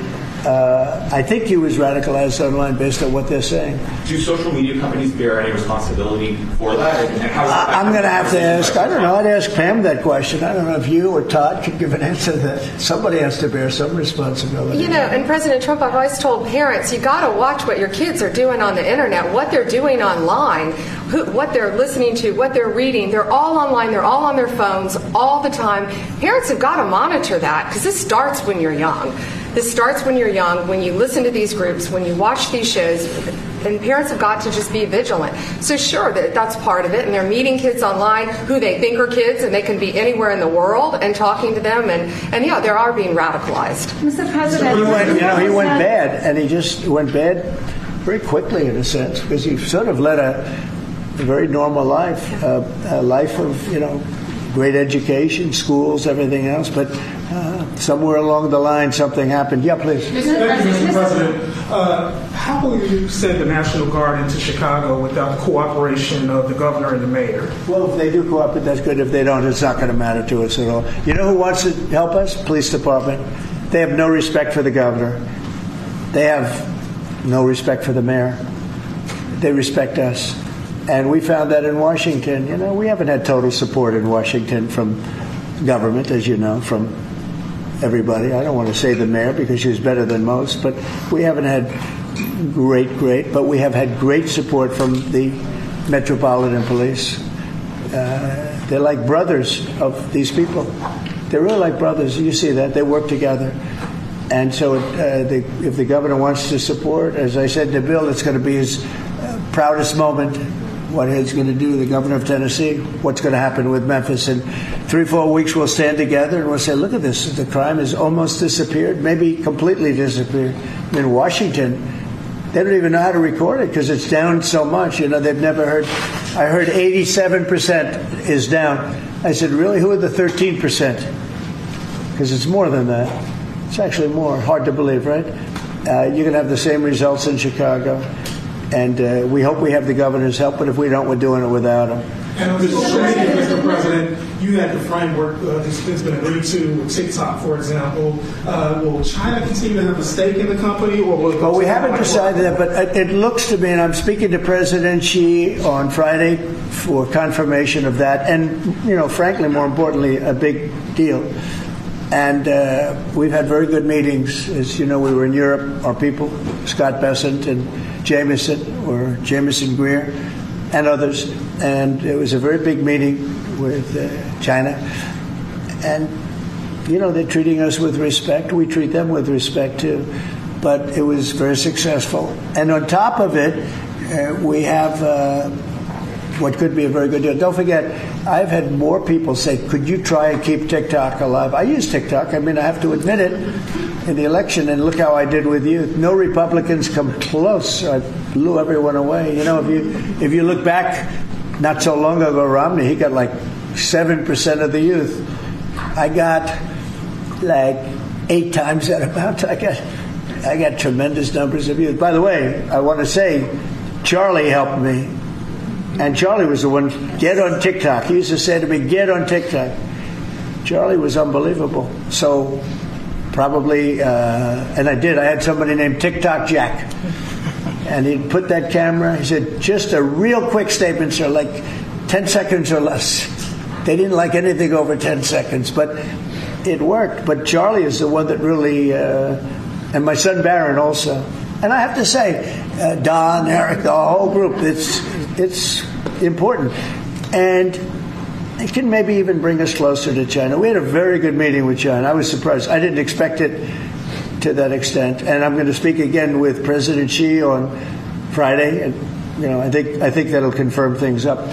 Speaker 10: Uh, I think he was radicalized online based on what they're saying.
Speaker 22: Do social media companies bear any responsibility for that? And, and how
Speaker 10: I, I'm going to have to ask, I don't know, I'd ask Pam that question. I don't know if you or Todd could give an answer to that. Somebody has to bear some responsibility.
Speaker 23: You know, and President Trump, I've always told parents, you got to watch what your kids are doing on the internet, what they're doing online, who, what they're listening to, what they're reading. They're all online. They're all on their phones all the time. Parents have got to monitor that, because this starts when you're young. This starts when you're young, when you listen to these groups, when you watch these shows, and parents have got to just be vigilant. So sure, that that's part of it, and they're meeting kids online who they think are kids, and they can be anywhere in the world, and talking to them, and, and yeah, they are being radicalized.
Speaker 21: Mister President,
Speaker 10: He went, you know, he went bad, and he just went bad very quickly in a sense, because he sort of led a, a very normal life, uh, a life of, you know, great education, schools, everything else, but uh, somewhere along the line something happened. Yeah, please.
Speaker 24: Thank you, Mister President. Uh, how will you send the National Guard into Chicago without the cooperation of the governor and the mayor?
Speaker 10: Well, if they do cooperate, that's good. If they don't, it's not going to matter to us at all. You know who wants to help us? Police department. They have no respect for the governor. They have no respect for the mayor. They respect us. And we found that in Washington. You know, we haven't had total support in Washington from government, as you know, from everybody. I don't want to say the mayor because she was better than most, but we haven't had great, great, but we have had great support from the Metropolitan Police. Uh, they're like brothers of these people. They're really like brothers. You see that. They work together. And so uh, the, if the governor wants to support, as I said in the bill, it's going to be his uh, proudest moment, what he's going to do, the governor of Tennessee, what's going to happen with Memphis. In three, four weeks, we'll stand together and we'll say, look at this. The crime has almost disappeared, maybe completely disappeared. In Washington, they don't even know how to record it because it's down so much. You know, they've never heard. I heard eighty-seven percent is down. I said, really? Who are the thirteen percent? Because it's more than that. It's actually more. Hard to believe, right? Uh, you're going to have the same results in Chicago. And uh, we hope we have the governor's help, but if we don't, we're doing it without him.
Speaker 24: And on social media, Mister President, you had the framework uh, that's been agreed to with TikTok, for example. Uh, will China continue to have a stake in the company? Or will it
Speaker 10: well, we haven't decided that, but it looks to me, and I'm speaking to President Xi on Friday for confirmation of that, and, you know, frankly, more importantly, a big deal. And uh, we've had very good meetings. As you know, we were in Europe, our people, Scott Bessent and Jameson, or Jameson Greer, and others. And it was a very big meeting with uh, China. And, you know, they're treating us with respect. We treat them with respect, too. But it was very successful. And on top of it, uh, we have uh, what could be a very good deal. Don't forget, I've had more people say, could you try and keep TikTok alive? I use TikTok. I mean, I have to admit it. In the election, and look how I did with you. No Republicans come close. I blew everyone away. You know, if you if you look back not so long ago, Romney, he got like seven percent of the youth. I got like eight times that amount. I got I got tremendous numbers of youth. By the way, I want to say Charlie helped me. And Charlie was the one, get on TikTok. He used to say to me, get on TikTok. Charlie was unbelievable. So probably, uh, and I did. I had somebody named TikTok Jack. And he'd put that camera. He said, just a real quick statement, sir, like ten seconds or less. They didn't like anything over ten seconds, but it worked. But Charlie is the one that really, uh, and my son Barron also. And I have to say, uh, Don, Eric, the whole group, it's it's important. And it can maybe even bring us closer to China. We had a very good meeting with China. I was surprised. I didn't expect it to that extent. And I'm going to speak again with President Xi on Friday. And, you know, I think I think that'll confirm things up.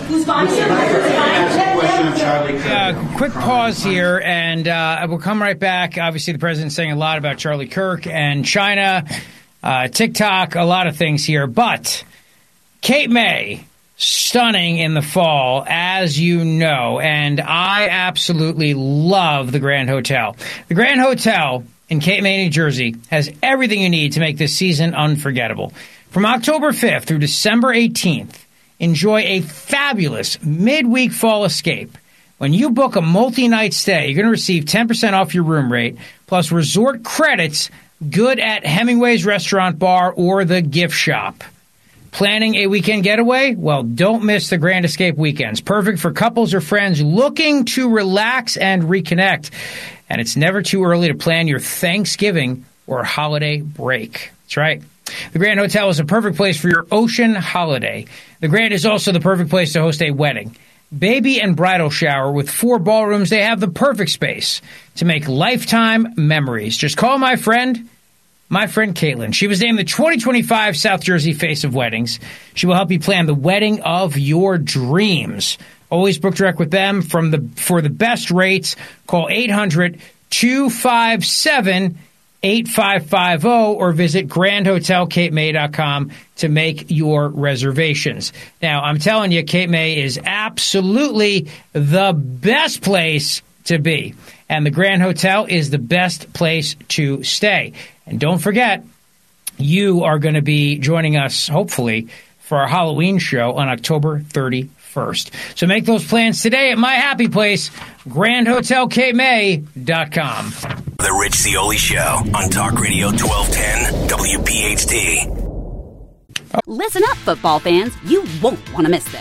Speaker 9: Uh, quick pause here, and uh, we'll come right back. Obviously, the president's saying a lot about Charlie Kirk and China, uh, TikTok, a lot of things here. But Cape May, stunning in the fall, as you know, and I absolutely love the Grand Hotel. The Grand Hotel in Cape May, New Jersey, has everything you need to make this season unforgettable. From October fifth through December eighteenth, enjoy a fabulous midweek fall escape. When you book a multi-night stay, you're going to receive ten percent off your room rate, plus resort credits good at Hemingway's Restaurant Bar or the gift shop. Planning a weekend getaway? Well, don't miss the Grand Escape weekends. Perfect for couples or friends looking to relax and reconnect. And it's never too early to plan your Thanksgiving or holiday break. That's right. The Grand Hotel is a perfect place for your ocean holiday. The Grand is also the perfect place to host a wedding, baby and bridal shower. With four ballrooms, they have the perfect space to make lifetime memories. Just call my friend, my friend Caitlin. She was named the twenty twenty-five South Jersey Face of Weddings. She will help you plan the wedding of your dreams. Always book direct with them from the for the best rates. Call eight hundred, two five seven, eight five five zero or visit grand hotel cape may dot com to make your reservations. Now, I'm telling you, Cape May is absolutely the best place to be. And the Grand Hotel is the best place to stay. And don't forget, you are going to be joining us, hopefully, for our Halloween show on October thirty-first. So make those plans today at my happy place, grand hotel cape may dot com.
Speaker 7: The Rich Zeoli Show on Talk Radio twelve ten W P H T.
Speaker 1: Listen up, football fans. You won't want to miss this.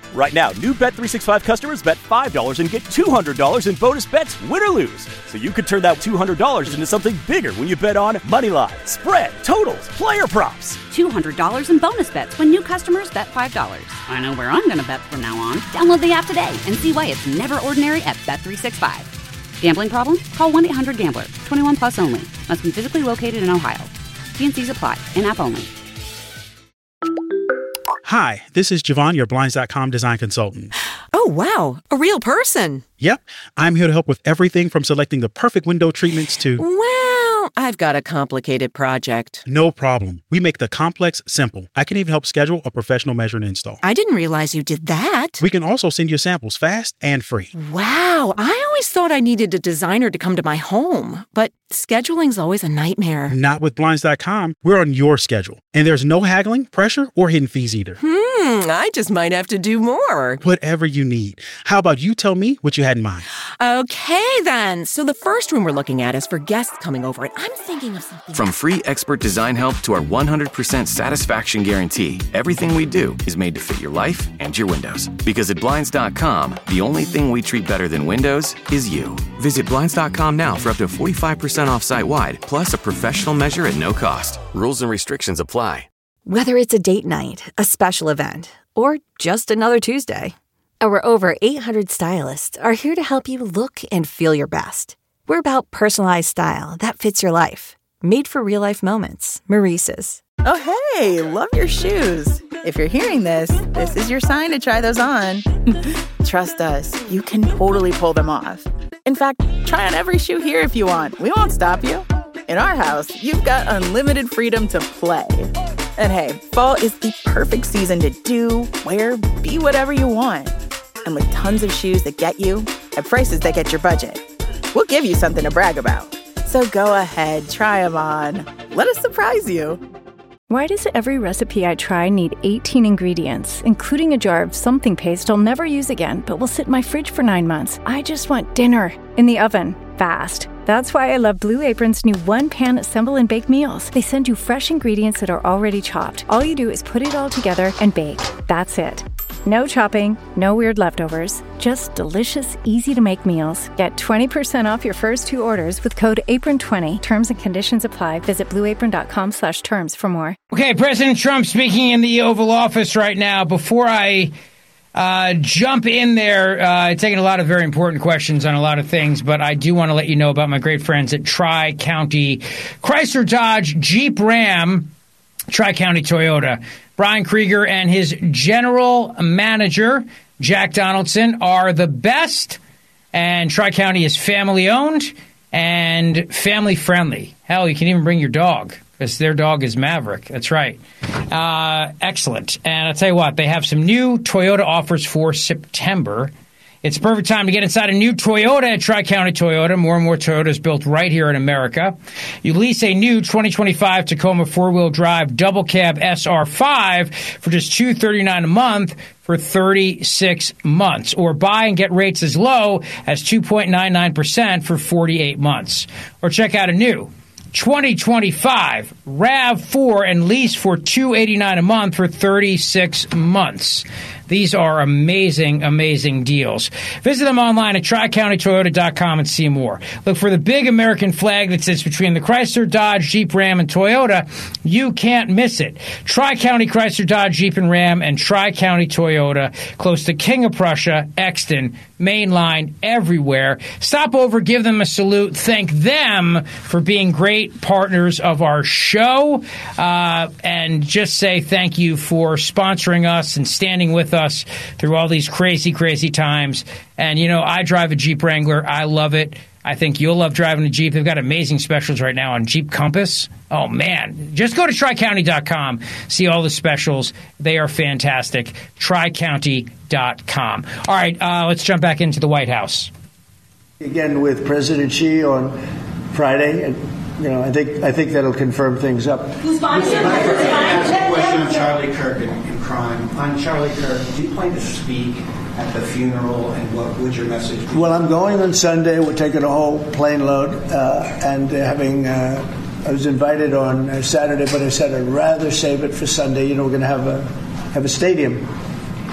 Speaker 2: Right now, new Bet three sixty-five customers bet five dollars and get two hundred dollars in bonus bets, win or lose. So you could turn that two hundred dollars into something bigger when you bet on Moneyline, spread, totals, player props.
Speaker 1: two hundred dollars in bonus bets when new customers bet five dollars. I know where I'm going to bet from now on. Download the app today and see why it's never ordinary at Bet three sixty-five. Gambling problem? Call one eight hundred gambler. twenty-one plus only. Must be physically located in Ohio. T and C's apply. In-app only.
Speaker 8: Hi, this is Javon, your Blinds dot com design consultant.
Speaker 11: Oh, wow. A real person.
Speaker 8: Yep. I'm here to help with everything from selecting the perfect window treatments to...
Speaker 11: Well, I've got a complicated project.
Speaker 8: No problem. We make the complex simple. I can even help schedule a professional measure and install.
Speaker 11: I didn't realize you did that.
Speaker 8: We can also send you samples fast and free.
Speaker 11: Wow. I always thought I needed a designer to come to my home, but scheduling's always a nightmare.
Speaker 8: Not with Blinds dot com. We're on your schedule. And there's no haggling, pressure, or hidden fees either.
Speaker 11: Hmm, I just might have to do more.
Speaker 8: Whatever you need. How about you tell me what you had in mind?
Speaker 11: Okay, then. So the first room we're looking at is for guests coming over, and I'm thinking of something...
Speaker 5: From free expert design help to our one hundred percent satisfaction guarantee, everything we do is made to fit your life and your windows. Because at Blinds dot com, the only thing we treat better than windows is you. Visit Blinds dot com now for up to forty-five percent off site-wide, plus a professional measure at no cost. Rules and restrictions apply.
Speaker 6: Whether it's a date night, a special event, or just another Tuesday, our over eight hundred stylists are here to help you look and feel your best. We're about personalized style that fits your life. Made for real-life moments. Maurice's.
Speaker 12: Oh, hey, love your shoes. If you're hearing this, this is your sign to try those on. Trust us, you can totally pull them off. In fact, try on every shoe here if you want. We won't stop you. In our house, you've got unlimited freedom to play. And hey, fall is the perfect season to do, wear, be whatever you want. And with tons of shoes that get you, at prices that get your budget, we'll give you something to brag about. So go ahead, try them on. Let us surprise you.
Speaker 18: Why does every recipe I try need eighteen ingredients, including a jar of something paste I'll never use again, but will sit in my fridge for nine months? I just want dinner in the oven, fast. That's why I love Blue Apron's new one-pan assemble and bake meals. They send you fresh ingredients that are already chopped. All you do is put it all together and bake. That's it. No chopping, no weird leftovers, just delicious, easy-to-make meals. Get twenty percent off your first two orders with code apron twenty. Terms and conditions apply. Visit blueapron.com slash terms for more.
Speaker 9: Okay, President Trump speaking in the Oval Office right now. Before I uh, jump in there, uh, taking a lot of very important questions on a lot of things, but I do want to let you know about my great friends at Tri-County Chrysler Dodge Jeep Ram, Tri-County Toyota. Brian Krieger and his general manager, Jack Donaldson, are the best, and Tri-County is family-owned and family-friendly. Hell, you can even bring your dog, because their dog is Maverick. That's right. Uh, excellent. And I'll tell you what, they have some new Toyota offers for September. It's the perfect time to get inside a new Toyota at Tri-County Toyota. More and more Toyotas built right here in America. You lease a new twenty twenty-five Tacoma four-wheel drive double cab S R five for just two hundred thirty-nine dollars a month for thirty-six months. Or buy and get rates as low as two point nine nine percent for forty-eight months. Or check out a new twenty twenty-five RAV four and lease for two hundred eighty-nine dollars a month for thirty-six months. These are amazing, amazing deals. Visit them online at tri county toyota dot com and see more. Look for the big American flag that sits between the Chrysler, Dodge, Jeep, Ram, and Toyota. You can't miss it. Tri-County Chrysler, Dodge, Jeep, and Ram, and Tri-County Toyota, close to King of Prussia, Exton, Main Line, everywhere. Stop over, give them a salute. Thank them for being great partners of our show. Uh, and just say thank you for sponsoring us and standing with us through all these crazy, crazy times. And, you know, I drive a Jeep Wrangler. I love it. I think you'll love driving a Jeep. They've got amazing specials right now on Jeep Compass. Oh, man. Just go to tri county dot com. See all the specials. They are fantastic. tri county dot com. All right, uh, let's jump back into the White House.
Speaker 10: Again with President Xi on Friday, and you know, I think I think that'll confirm things up.
Speaker 13: Who's buying it? A question on Charlie Kirk and, and crime. On Charlie Kirk, do you plan to speak at the funeral, and what would your message be?
Speaker 10: Well, I'm going on Sunday. We're taking a whole plane load, uh, and uh, having. Uh, I was invited on uh, Saturday, but I said I'd rather save it for Sunday. You know, we're going to have a have a stadium,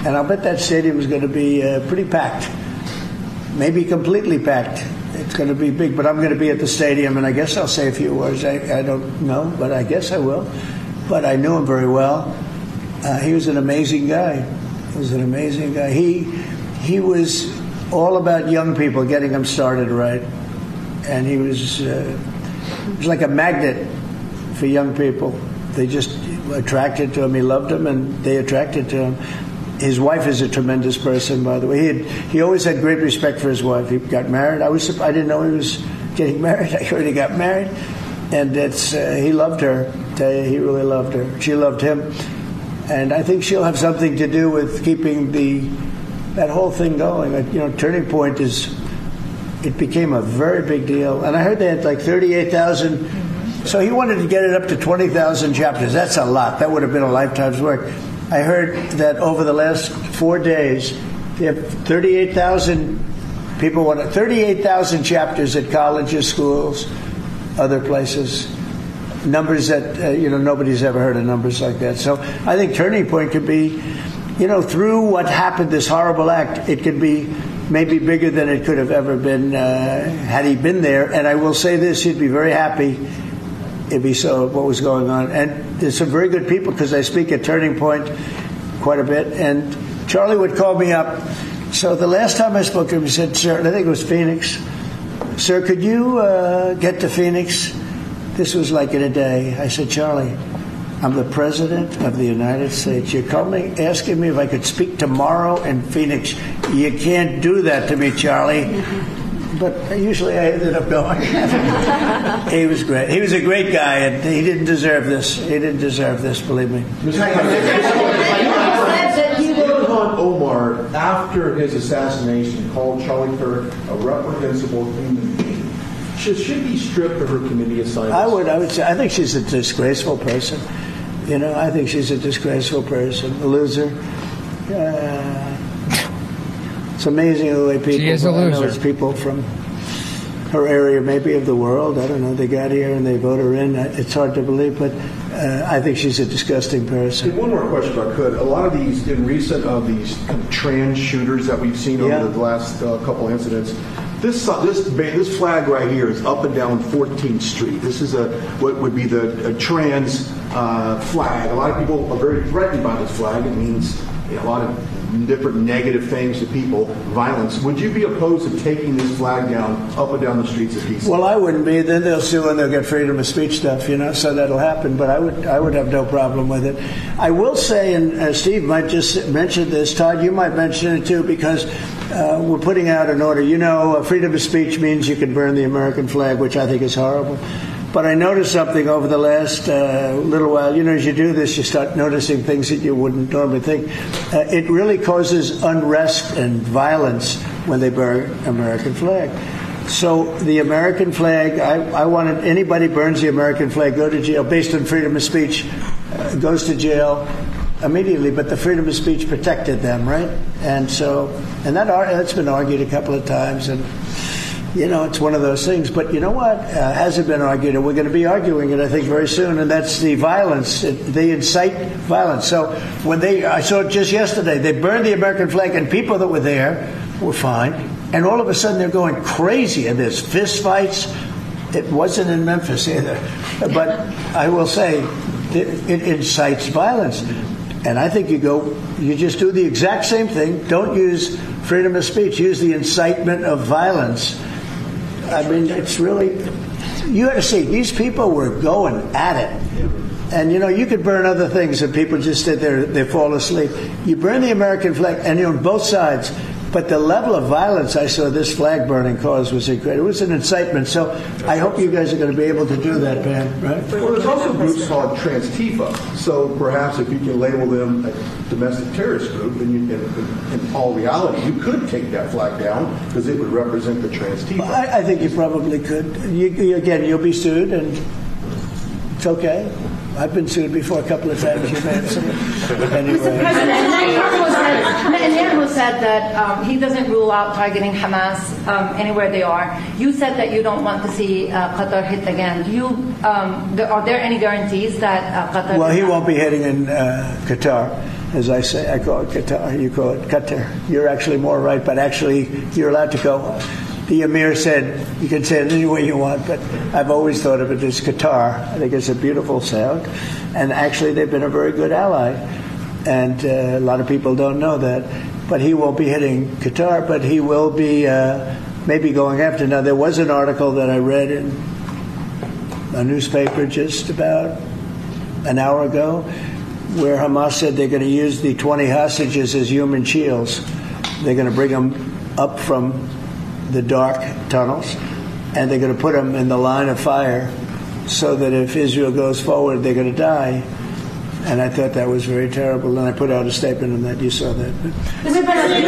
Speaker 10: And I'll bet that stadium is going to be uh, pretty packed, maybe completely packed. It's going to be big, but I'm going to be at the stadium, and I guess I'll say a few words. I, I don't know, but I guess I will. But I knew him very well. Uh, he was an amazing guy. He was an amazing guy. He he was all about young people, getting them started right, and he was uh, he was like a magnet for young people. They just attracted to him. He loved them, and they attracted to him. His wife is a tremendous person, by the way. He had, he always had great respect for his wife. He got married. I was I didn't know he was getting married. I heard he got married, and it's uh, he loved her. I tell you, he really loved her. She loved him, and I think she'll have something to do with keeping the that whole thing going. You know, Turning Point is it became a very big deal, and I heard they had like thirty-eight thousand. So he wanted to get it up to twenty thousand chapters. That's a lot. That would have been a lifetime's work. I heard that over the last four days, they have thirty-eight thousand people want to, thirty-eight thousand chapters at colleges, schools, other places. Numbers that, uh, you know, nobody's ever heard of numbers like that. So I think Turning Point could be, you know, through what happened, this horrible act, it could be maybe bigger than it could have ever been uh, had he been there. And I will say this, he'd be very happy if he saw what was going on. And there's some very good people, because I speak at Turning Point quite a bit, and Charlie would call me up. So the last time I spoke to him, he said, sir, and I think it was Phoenix, sir, could you uh, get to Phoenix? This was like in a day. I said, Charlie, I'm the President of the United States. You're calling, asking me if I could speak tomorrow in Phoenix. You can't do that to me, Charlie. But usually I ended up going. He was great. He was a great guy, and he didn't deserve this. He didn't deserve this, believe me.
Speaker 19: Ilhan Omar, after his assassination, called Charlie Kirk a reprehensible human being. Should she be stripped of her committee assignments? I
Speaker 10: would. I would say. I think she's a disgraceful person. You know, I think she's a disgraceful person, a loser. Uh, It's amazing the way people.
Speaker 9: She is a loser.
Speaker 10: I know it's people from her area, maybe of the world. I don't know. They got here and they vote her in. It's hard to believe, but uh, I think she's a disgusting person.
Speaker 19: Hey, one more question, if I could. A lot of these, in recent of these kind of trans shooters that we've seen over
Speaker 10: Yeah.
Speaker 19: the last uh, couple incidents, this uh, this this flag right here is up and down fourteenth Street. This is a what would be the a trans uh, flag. A lot of people are very threatened by this flag. It means a lot of different negative things to people, violence. Would you be opposed to taking this flag down, up and down the streets of D C?
Speaker 10: Well, I wouldn't be. Then they'll sue and they'll get freedom of speech stuff, you know, so that'll happen. But I would I would have no problem with it. I will say, and uh, Steve might just mention this, Todd, you might mention it too, because uh, we're putting out an order. You know, uh, freedom of speech means you can burn the American flag, which I think is horrible. But I noticed something over the last uh, little while. You know, as you do this, you start noticing things that you wouldn't normally think. Uh, it really causes unrest and violence when they burn American flag. So the American flag, I, I wanted anybody burns the American flag, go to jail based on freedom of speech, uh, goes to jail immediately. But the freedom of speech protected them, right? And so, and that that's been argued a couple of times, and. You know, it's one of those things. But you know what? Uh, hasn't been argued, and we're going to be arguing it, I think, very soon. And that's the violence. They incite violence. So when they, I saw it just yesterday, they burned the American flag, and people that were there were fine. And all of a sudden, they're going crazy, and there's fist fights. It wasn't in Memphis either. But I will say, it, it incites violence. And I think you go, you just do the exact same thing. Don't use freedom of speech. Use the incitement of violence. I mean, it's really, you got to see, these people were going at it. And, you know, you could burn other things and people just sit there, they fall asleep. You burn the American flag, and you're on both sides. But the level of violence I saw this flag burning cause was incredible. It was an incitement. So I hope you guys are going to be able to do that, Ben. Right?
Speaker 19: Well, there's also groups called Trans-Tifa. So perhaps if you can label them a domestic terrorist group, then you, in, in all reality, you could take that flag down because it would represent the Trans-Tifa.
Speaker 10: Well, I, I think you probably could. You, you, again, you'll be sued, and it's okay. I've been sued before a couple of times. You've answered it. Anyway.
Speaker 3: Netanyahu said that um, he doesn't rule out targeting Hamas um, anywhere they are. You said that you don't want to see uh, Qatar hit again. Do you, um, there, are there any guarantees that uh, Qatar...
Speaker 10: Well, he won't be hitting in uh, Qatar. as I say. I call it Qatar. You call it Qatar. You're actually more right, but actually you're allowed to go. The Emir said, you can say it any way you want, but I've always thought of it as Qatar. I think it's a beautiful sound. And actually, they've been a very good ally. And uh, a lot of people don't know that. But he won't be hitting Qatar, but he will be uh, maybe going after. Now, there was an article that I read in a newspaper just about an hour ago where Hamas said they're going to use the twenty hostages as human shields. They're going to bring them up from the dark tunnels, and they're going to put them in the line of fire so that if Israel goes forward, they're going to die. And I thought that was very terrible, and I put out a statement on that. You saw that.
Speaker 21: Mister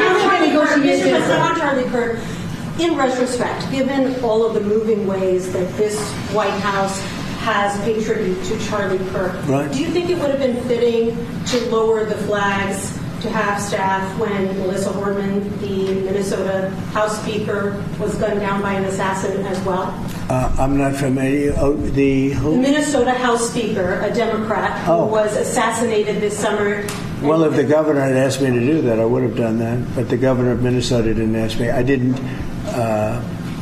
Speaker 21: President, on Charlie Kirk, in retrospect, given all of the moving ways that this White House has paid tribute to Charlie Kirk,
Speaker 10: right.
Speaker 21: do you think it would have been fitting to lower the flags to have staff when Melissa Hortman, the Minnesota House Speaker, was gunned down by an assassin as well?
Speaker 10: Uh, I'm not familiar. Oh, the who?
Speaker 21: The Minnesota House Speaker, a Democrat, who
Speaker 10: oh.
Speaker 21: was assassinated this summer.
Speaker 10: Well, if the governor had asked me to do that, I would have done that. But the governor of Minnesota didn't ask me. I didn't. Uh,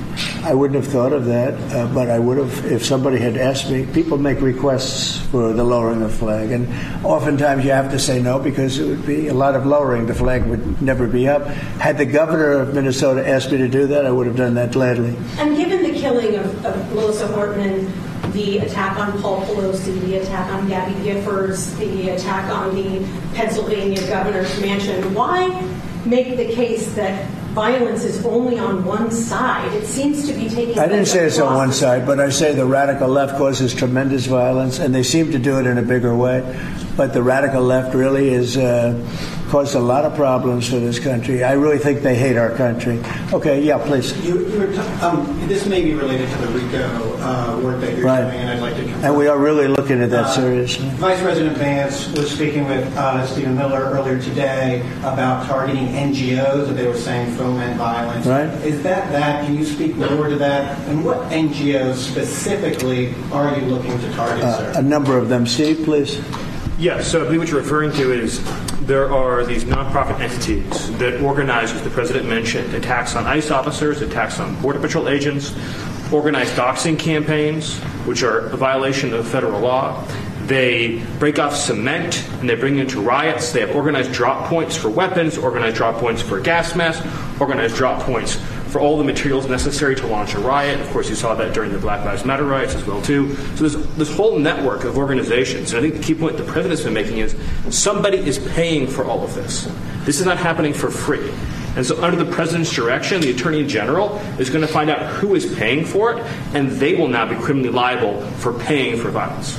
Speaker 10: I wouldn't have thought of that, uh, but I would have if somebody had asked me. People make requests for the lowering of flag, and oftentimes you have to say no because it would be a lot of lowering. The flag would never be up. Had the governor of Minnesota asked me to do that, I would have done that gladly.
Speaker 21: And given the killing of, of Melissa Hortman, the attack on Paul Pelosi, the attack on Gabby Giffords, the attack on the Pennsylvania governor's mansion, why make the case that violence is only on one side? It seems to be taking...
Speaker 10: I didn't say it's on one side, but I say the radical left causes tremendous violence, and they seem to do it in a bigger way. But the radical left really is uh, caused a lot of problems for this country. I really think they hate our country. Okay, yeah, please.
Speaker 13: You, you were t- um, this may be related to the RICO uh, work that you're
Speaker 10: right.
Speaker 13: doing, and I'd like to confirm.
Speaker 10: And we are really looking at that
Speaker 13: uh,
Speaker 10: seriously.
Speaker 13: Vice President Vance was speaking with uh, Stephen Miller earlier today about targeting N G Os that they were saying foment violence.
Speaker 10: Right.
Speaker 13: Is that that? Can you speak more to that? And what N G Os specifically are you looking to target,
Speaker 10: Uh,
Speaker 13: sir?
Speaker 10: a number of them. Steve, please.
Speaker 4: Yes, so I believe what you're referring to is there are these nonprofit entities that organize, as the President mentioned, attacks on ICE officers, attacks on Border Patrol agents, organized doxing campaigns, which are a violation of federal law. They break off cement and they bring it into riots. They have organized drop points for weapons, organized drop points for gas masks, organized drop points for all the materials necessary to launch a riot. Of course, you saw that during the Black Lives Matter riots as well, too. So there's this whole network of organizations. And I think the key point the President's been making is somebody is paying for all of this. This is not happening for free. And so under the President's direction, the Attorney General is going to find out who is paying for it, and they will now be criminally liable for paying for violence.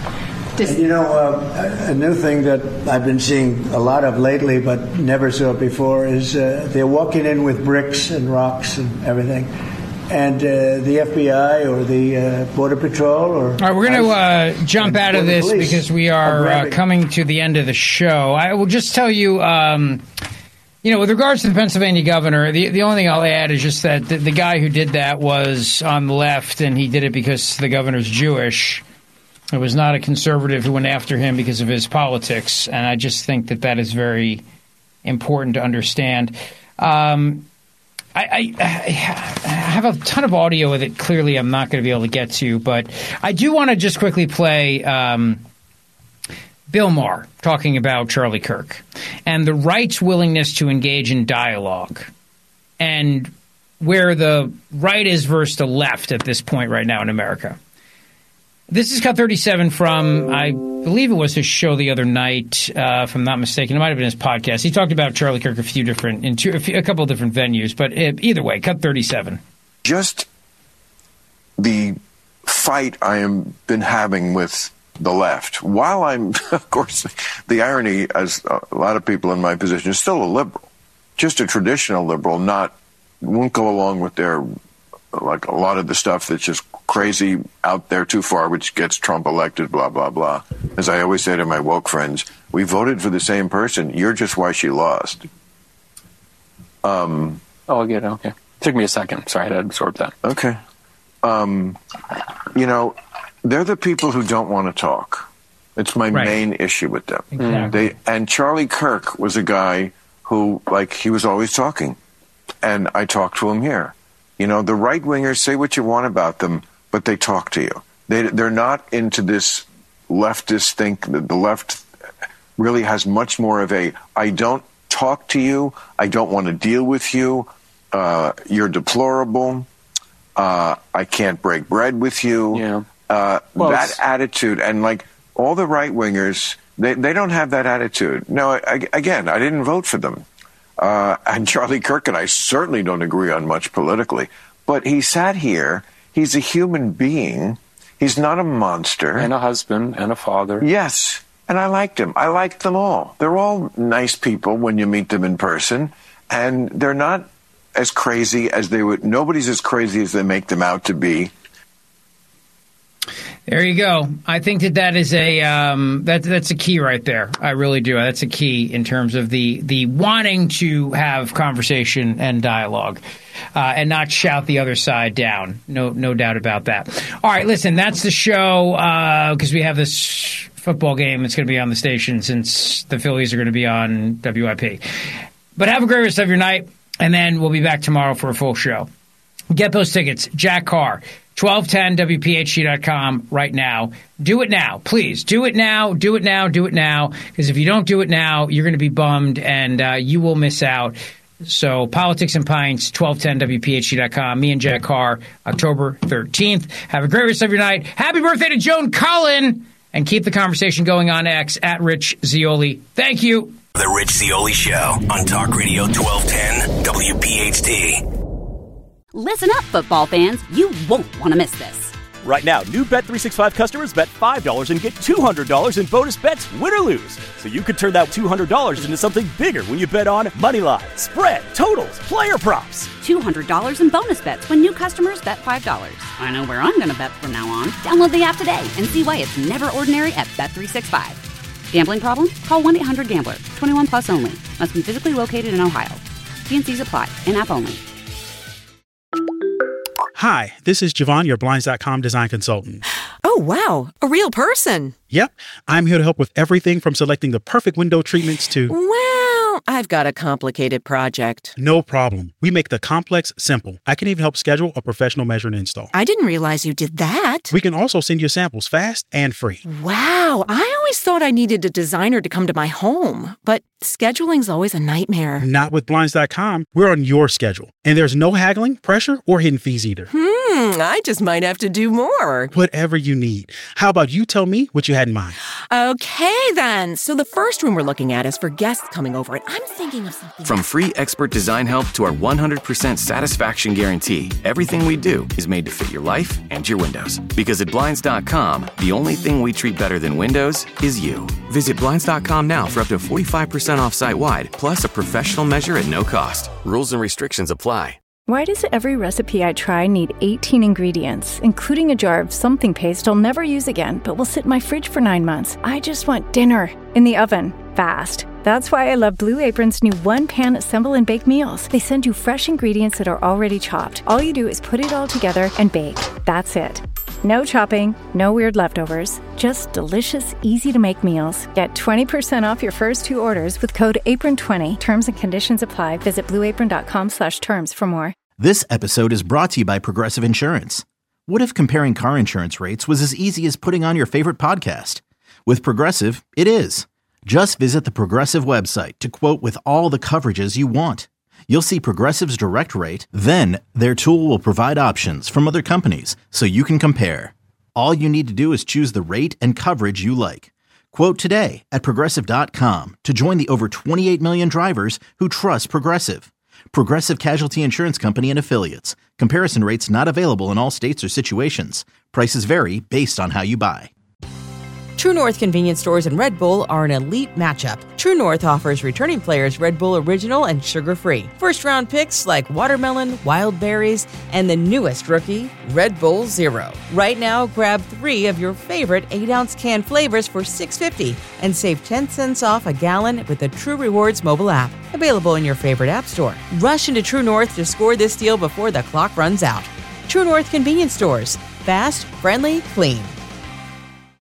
Speaker 10: You know, uh, a new thing that I've been seeing a lot of lately, but never saw it before, is uh, they're walking in with bricks and rocks and everything. And uh, the F B I or the uh, Border Patrol or...
Speaker 9: All right, we're going to uh, jump out of this police. because we are uh, coming to the end of the show. I will just tell you... Um, You know, with regards to the Pennsylvania governor, the the only thing I'll add is just that the, the guy who did that was on the left, and he did it because the governor's Jewish. It was not a conservative who went after him because of his politics, and I just think that that is very important to understand. Um, I, I, I have a ton of audio with it. Clearly, I'm not going to be able to get to, but I do want to just quickly play um, Bill Maher talking about Charlie Kirk and the right's willingness to engage in dialogue and where the right is versus the left at this point right now in America. This is Cut thirty-seven from, I believe it was his show the other night, uh, if I'm not mistaken. It might have been his podcast. He talked about Charlie Kirk a few different, in two, a, few, a couple of different venues, but it, either way, Cut thirty-seven.
Speaker 14: Just the fight I have been having with the left, while I'm, of course, the irony, as a lot of people in my position, is still a liberal, just a traditional liberal, not, won't go along with their, like a lot of the stuff that's just crazy out there too far, which gets Trump elected, blah, blah, blah. As I always say to my woke friends, we voted for the same person. You're just why she lost. Um,
Speaker 15: oh, I get it. Okay. Took me a second. Sorry, I had to absorb that.
Speaker 14: Okay. Um, you know, they're the people who don't want to talk. It's my
Speaker 9: Right.
Speaker 14: main issue with them.
Speaker 9: Exactly.
Speaker 14: They and Charlie Kirk was a guy who, like, he was always talking, and I talked to him here. You know, the right wingers, say what you want about them, but they talk to you. They they're not into this leftist think. The, the left really has much more of a I don't talk to you. I don't want to deal with you. Uh, you're deplorable. Uh, I can't break bread with you.
Speaker 15: Yeah.
Speaker 14: Uh,
Speaker 15: Well,
Speaker 14: that
Speaker 15: it's-
Speaker 14: attitude, and like all the right wingers, they, they don't have that attitude. No, I, again, I didn't vote for them. Uh, and Charlie Kirk and I certainly don't agree on much politically. But he sat here. He's a human being. He's not a monster.
Speaker 15: And a husband and a father.
Speaker 14: Yes. And I liked him. I liked them all. They're all nice people when you meet them in person. And they're not as crazy as they would. Nobody's as crazy as they make them out to be.
Speaker 9: There you go. I think that that is a um, that that's a key right there. I really do. That's a key in terms of the the wanting to have conversation and dialogue, uh, and not shout the other side down. No, no doubt about that. All right, listen. That's the show because uh, we have this football game. It's going to be on the station since the Phillies are going to be on W I P. But have a great rest of your night, and then we'll be back tomorrow for a full show. Get those tickets. Jack Carr. twelve ten W P H T dot com right now. Do it now. Please do it now. Do it now. Do it now. Because if you don't do it now, you're going to be bummed and uh, you will miss out. So Politics and Pints, twelve ten W P H T dot com. Me and Jack Carr, October thirteenth. Have a great rest of your night. Happy birthday to Joan Cullen. And keep the conversation going on X at Rich Zeoli. Thank you.
Speaker 7: The Rich Zeoli Show on Talk Radio twelve ten W P H T.
Speaker 1: Listen up, football fans. You won't want to miss this.
Speaker 2: Right now, new Bet three sixty-five customers bet five dollars and get two hundred dollars in bonus bets, win or lose. So you could turn that two hundred dollars into something bigger when you bet on Moneyline, spread, totals, player props.
Speaker 1: two hundred dollars in bonus bets when new customers bet five dollars. I know where I'm going to bet from now on. Download the app today and see why it's never ordinary at Bet three sixty-five. Gambling problem? Call one eight hundred gambler. twenty-one plus only. Must be physically located in Ohio. T and C's apply. In-app only.
Speaker 8: Hi, this is Javon, your Blinds dot com design consultant.
Speaker 11: Oh, wow. A real person.
Speaker 8: Yep, I'm here to help with everything from selecting the perfect window treatments to...
Speaker 11: Well, I've got a complicated project.
Speaker 8: No problem. We make the complex simple. I can even help schedule a professional measure and install.
Speaker 11: I didn't realize you did that.
Speaker 8: We can also send you samples fast and free.
Speaker 11: Wow. I always thought I needed a designer to come to my home, but scheduling's always a nightmare.
Speaker 8: Not with Blinds dot com. We're on your schedule. And there's no haggling, pressure, or hidden fees either.
Speaker 11: Hmm, I just might have to do more.
Speaker 8: Whatever you need. How about you tell me what you had in mind?
Speaker 11: Okay, then. So the first room we're looking at is for guests coming over, and I'm thinking of something.
Speaker 5: From free expert design help to our one hundred percent satisfaction guarantee, everything we do is made to fit your life and your windows. Because at Blinds dot com, the only thing we treat better than windows is you. Visit Blinds dot com now for up to forty-five percent off site-wide, plus a professional measure at no cost. Rules and restrictions apply.
Speaker 18: Why does every recipe I try need eighteen ingredients, including a jar of something paste I'll never use again, but will sit in my fridge for nine months? I just want dinner in the oven, fast. That's why I love Blue Apron's new one-pan assemble and bake meals. They send you fresh ingredients that are already chopped. All you do is put it all together and bake. That's it. No chopping, no weird leftovers, just delicious, easy-to-make meals. Get twenty percent off your first two orders with code apron twenty. Terms and conditions apply. Visit blue apron dot com slash terms for more.
Speaker 16: This episode is brought to you by Progressive Insurance. What if comparing car insurance rates was as easy as putting on your favorite podcast? With Progressive, it is. Just visit the Progressive website to quote with all the coverages you want. You'll see Progressive's direct rate, then their tool will provide options from other companies so you can compare. All you need to do is choose the rate and coverage you like. Quote today at progressive dot com to join the over twenty-eight million drivers who trust Progressive. Progressive Casualty Insurance Company and Affiliates. Comparison rates not available in all states or situations. Prices vary based on how you buy.
Speaker 17: True North convenience stores and Red Bull are an elite matchup. True North offers returning players Red Bull Original and sugar-free. First-round picks like watermelon, wild berries, and the newest rookie, Red Bull Zero. Right now, grab three of your favorite eight-ounce can flavors for six dollars and fifty cents and save ten cents off a gallon with the True Rewards mobile app. Available in your favorite app store. Rush into True North to score this deal before the clock runs out. True North convenience stores. Fast, friendly, clean.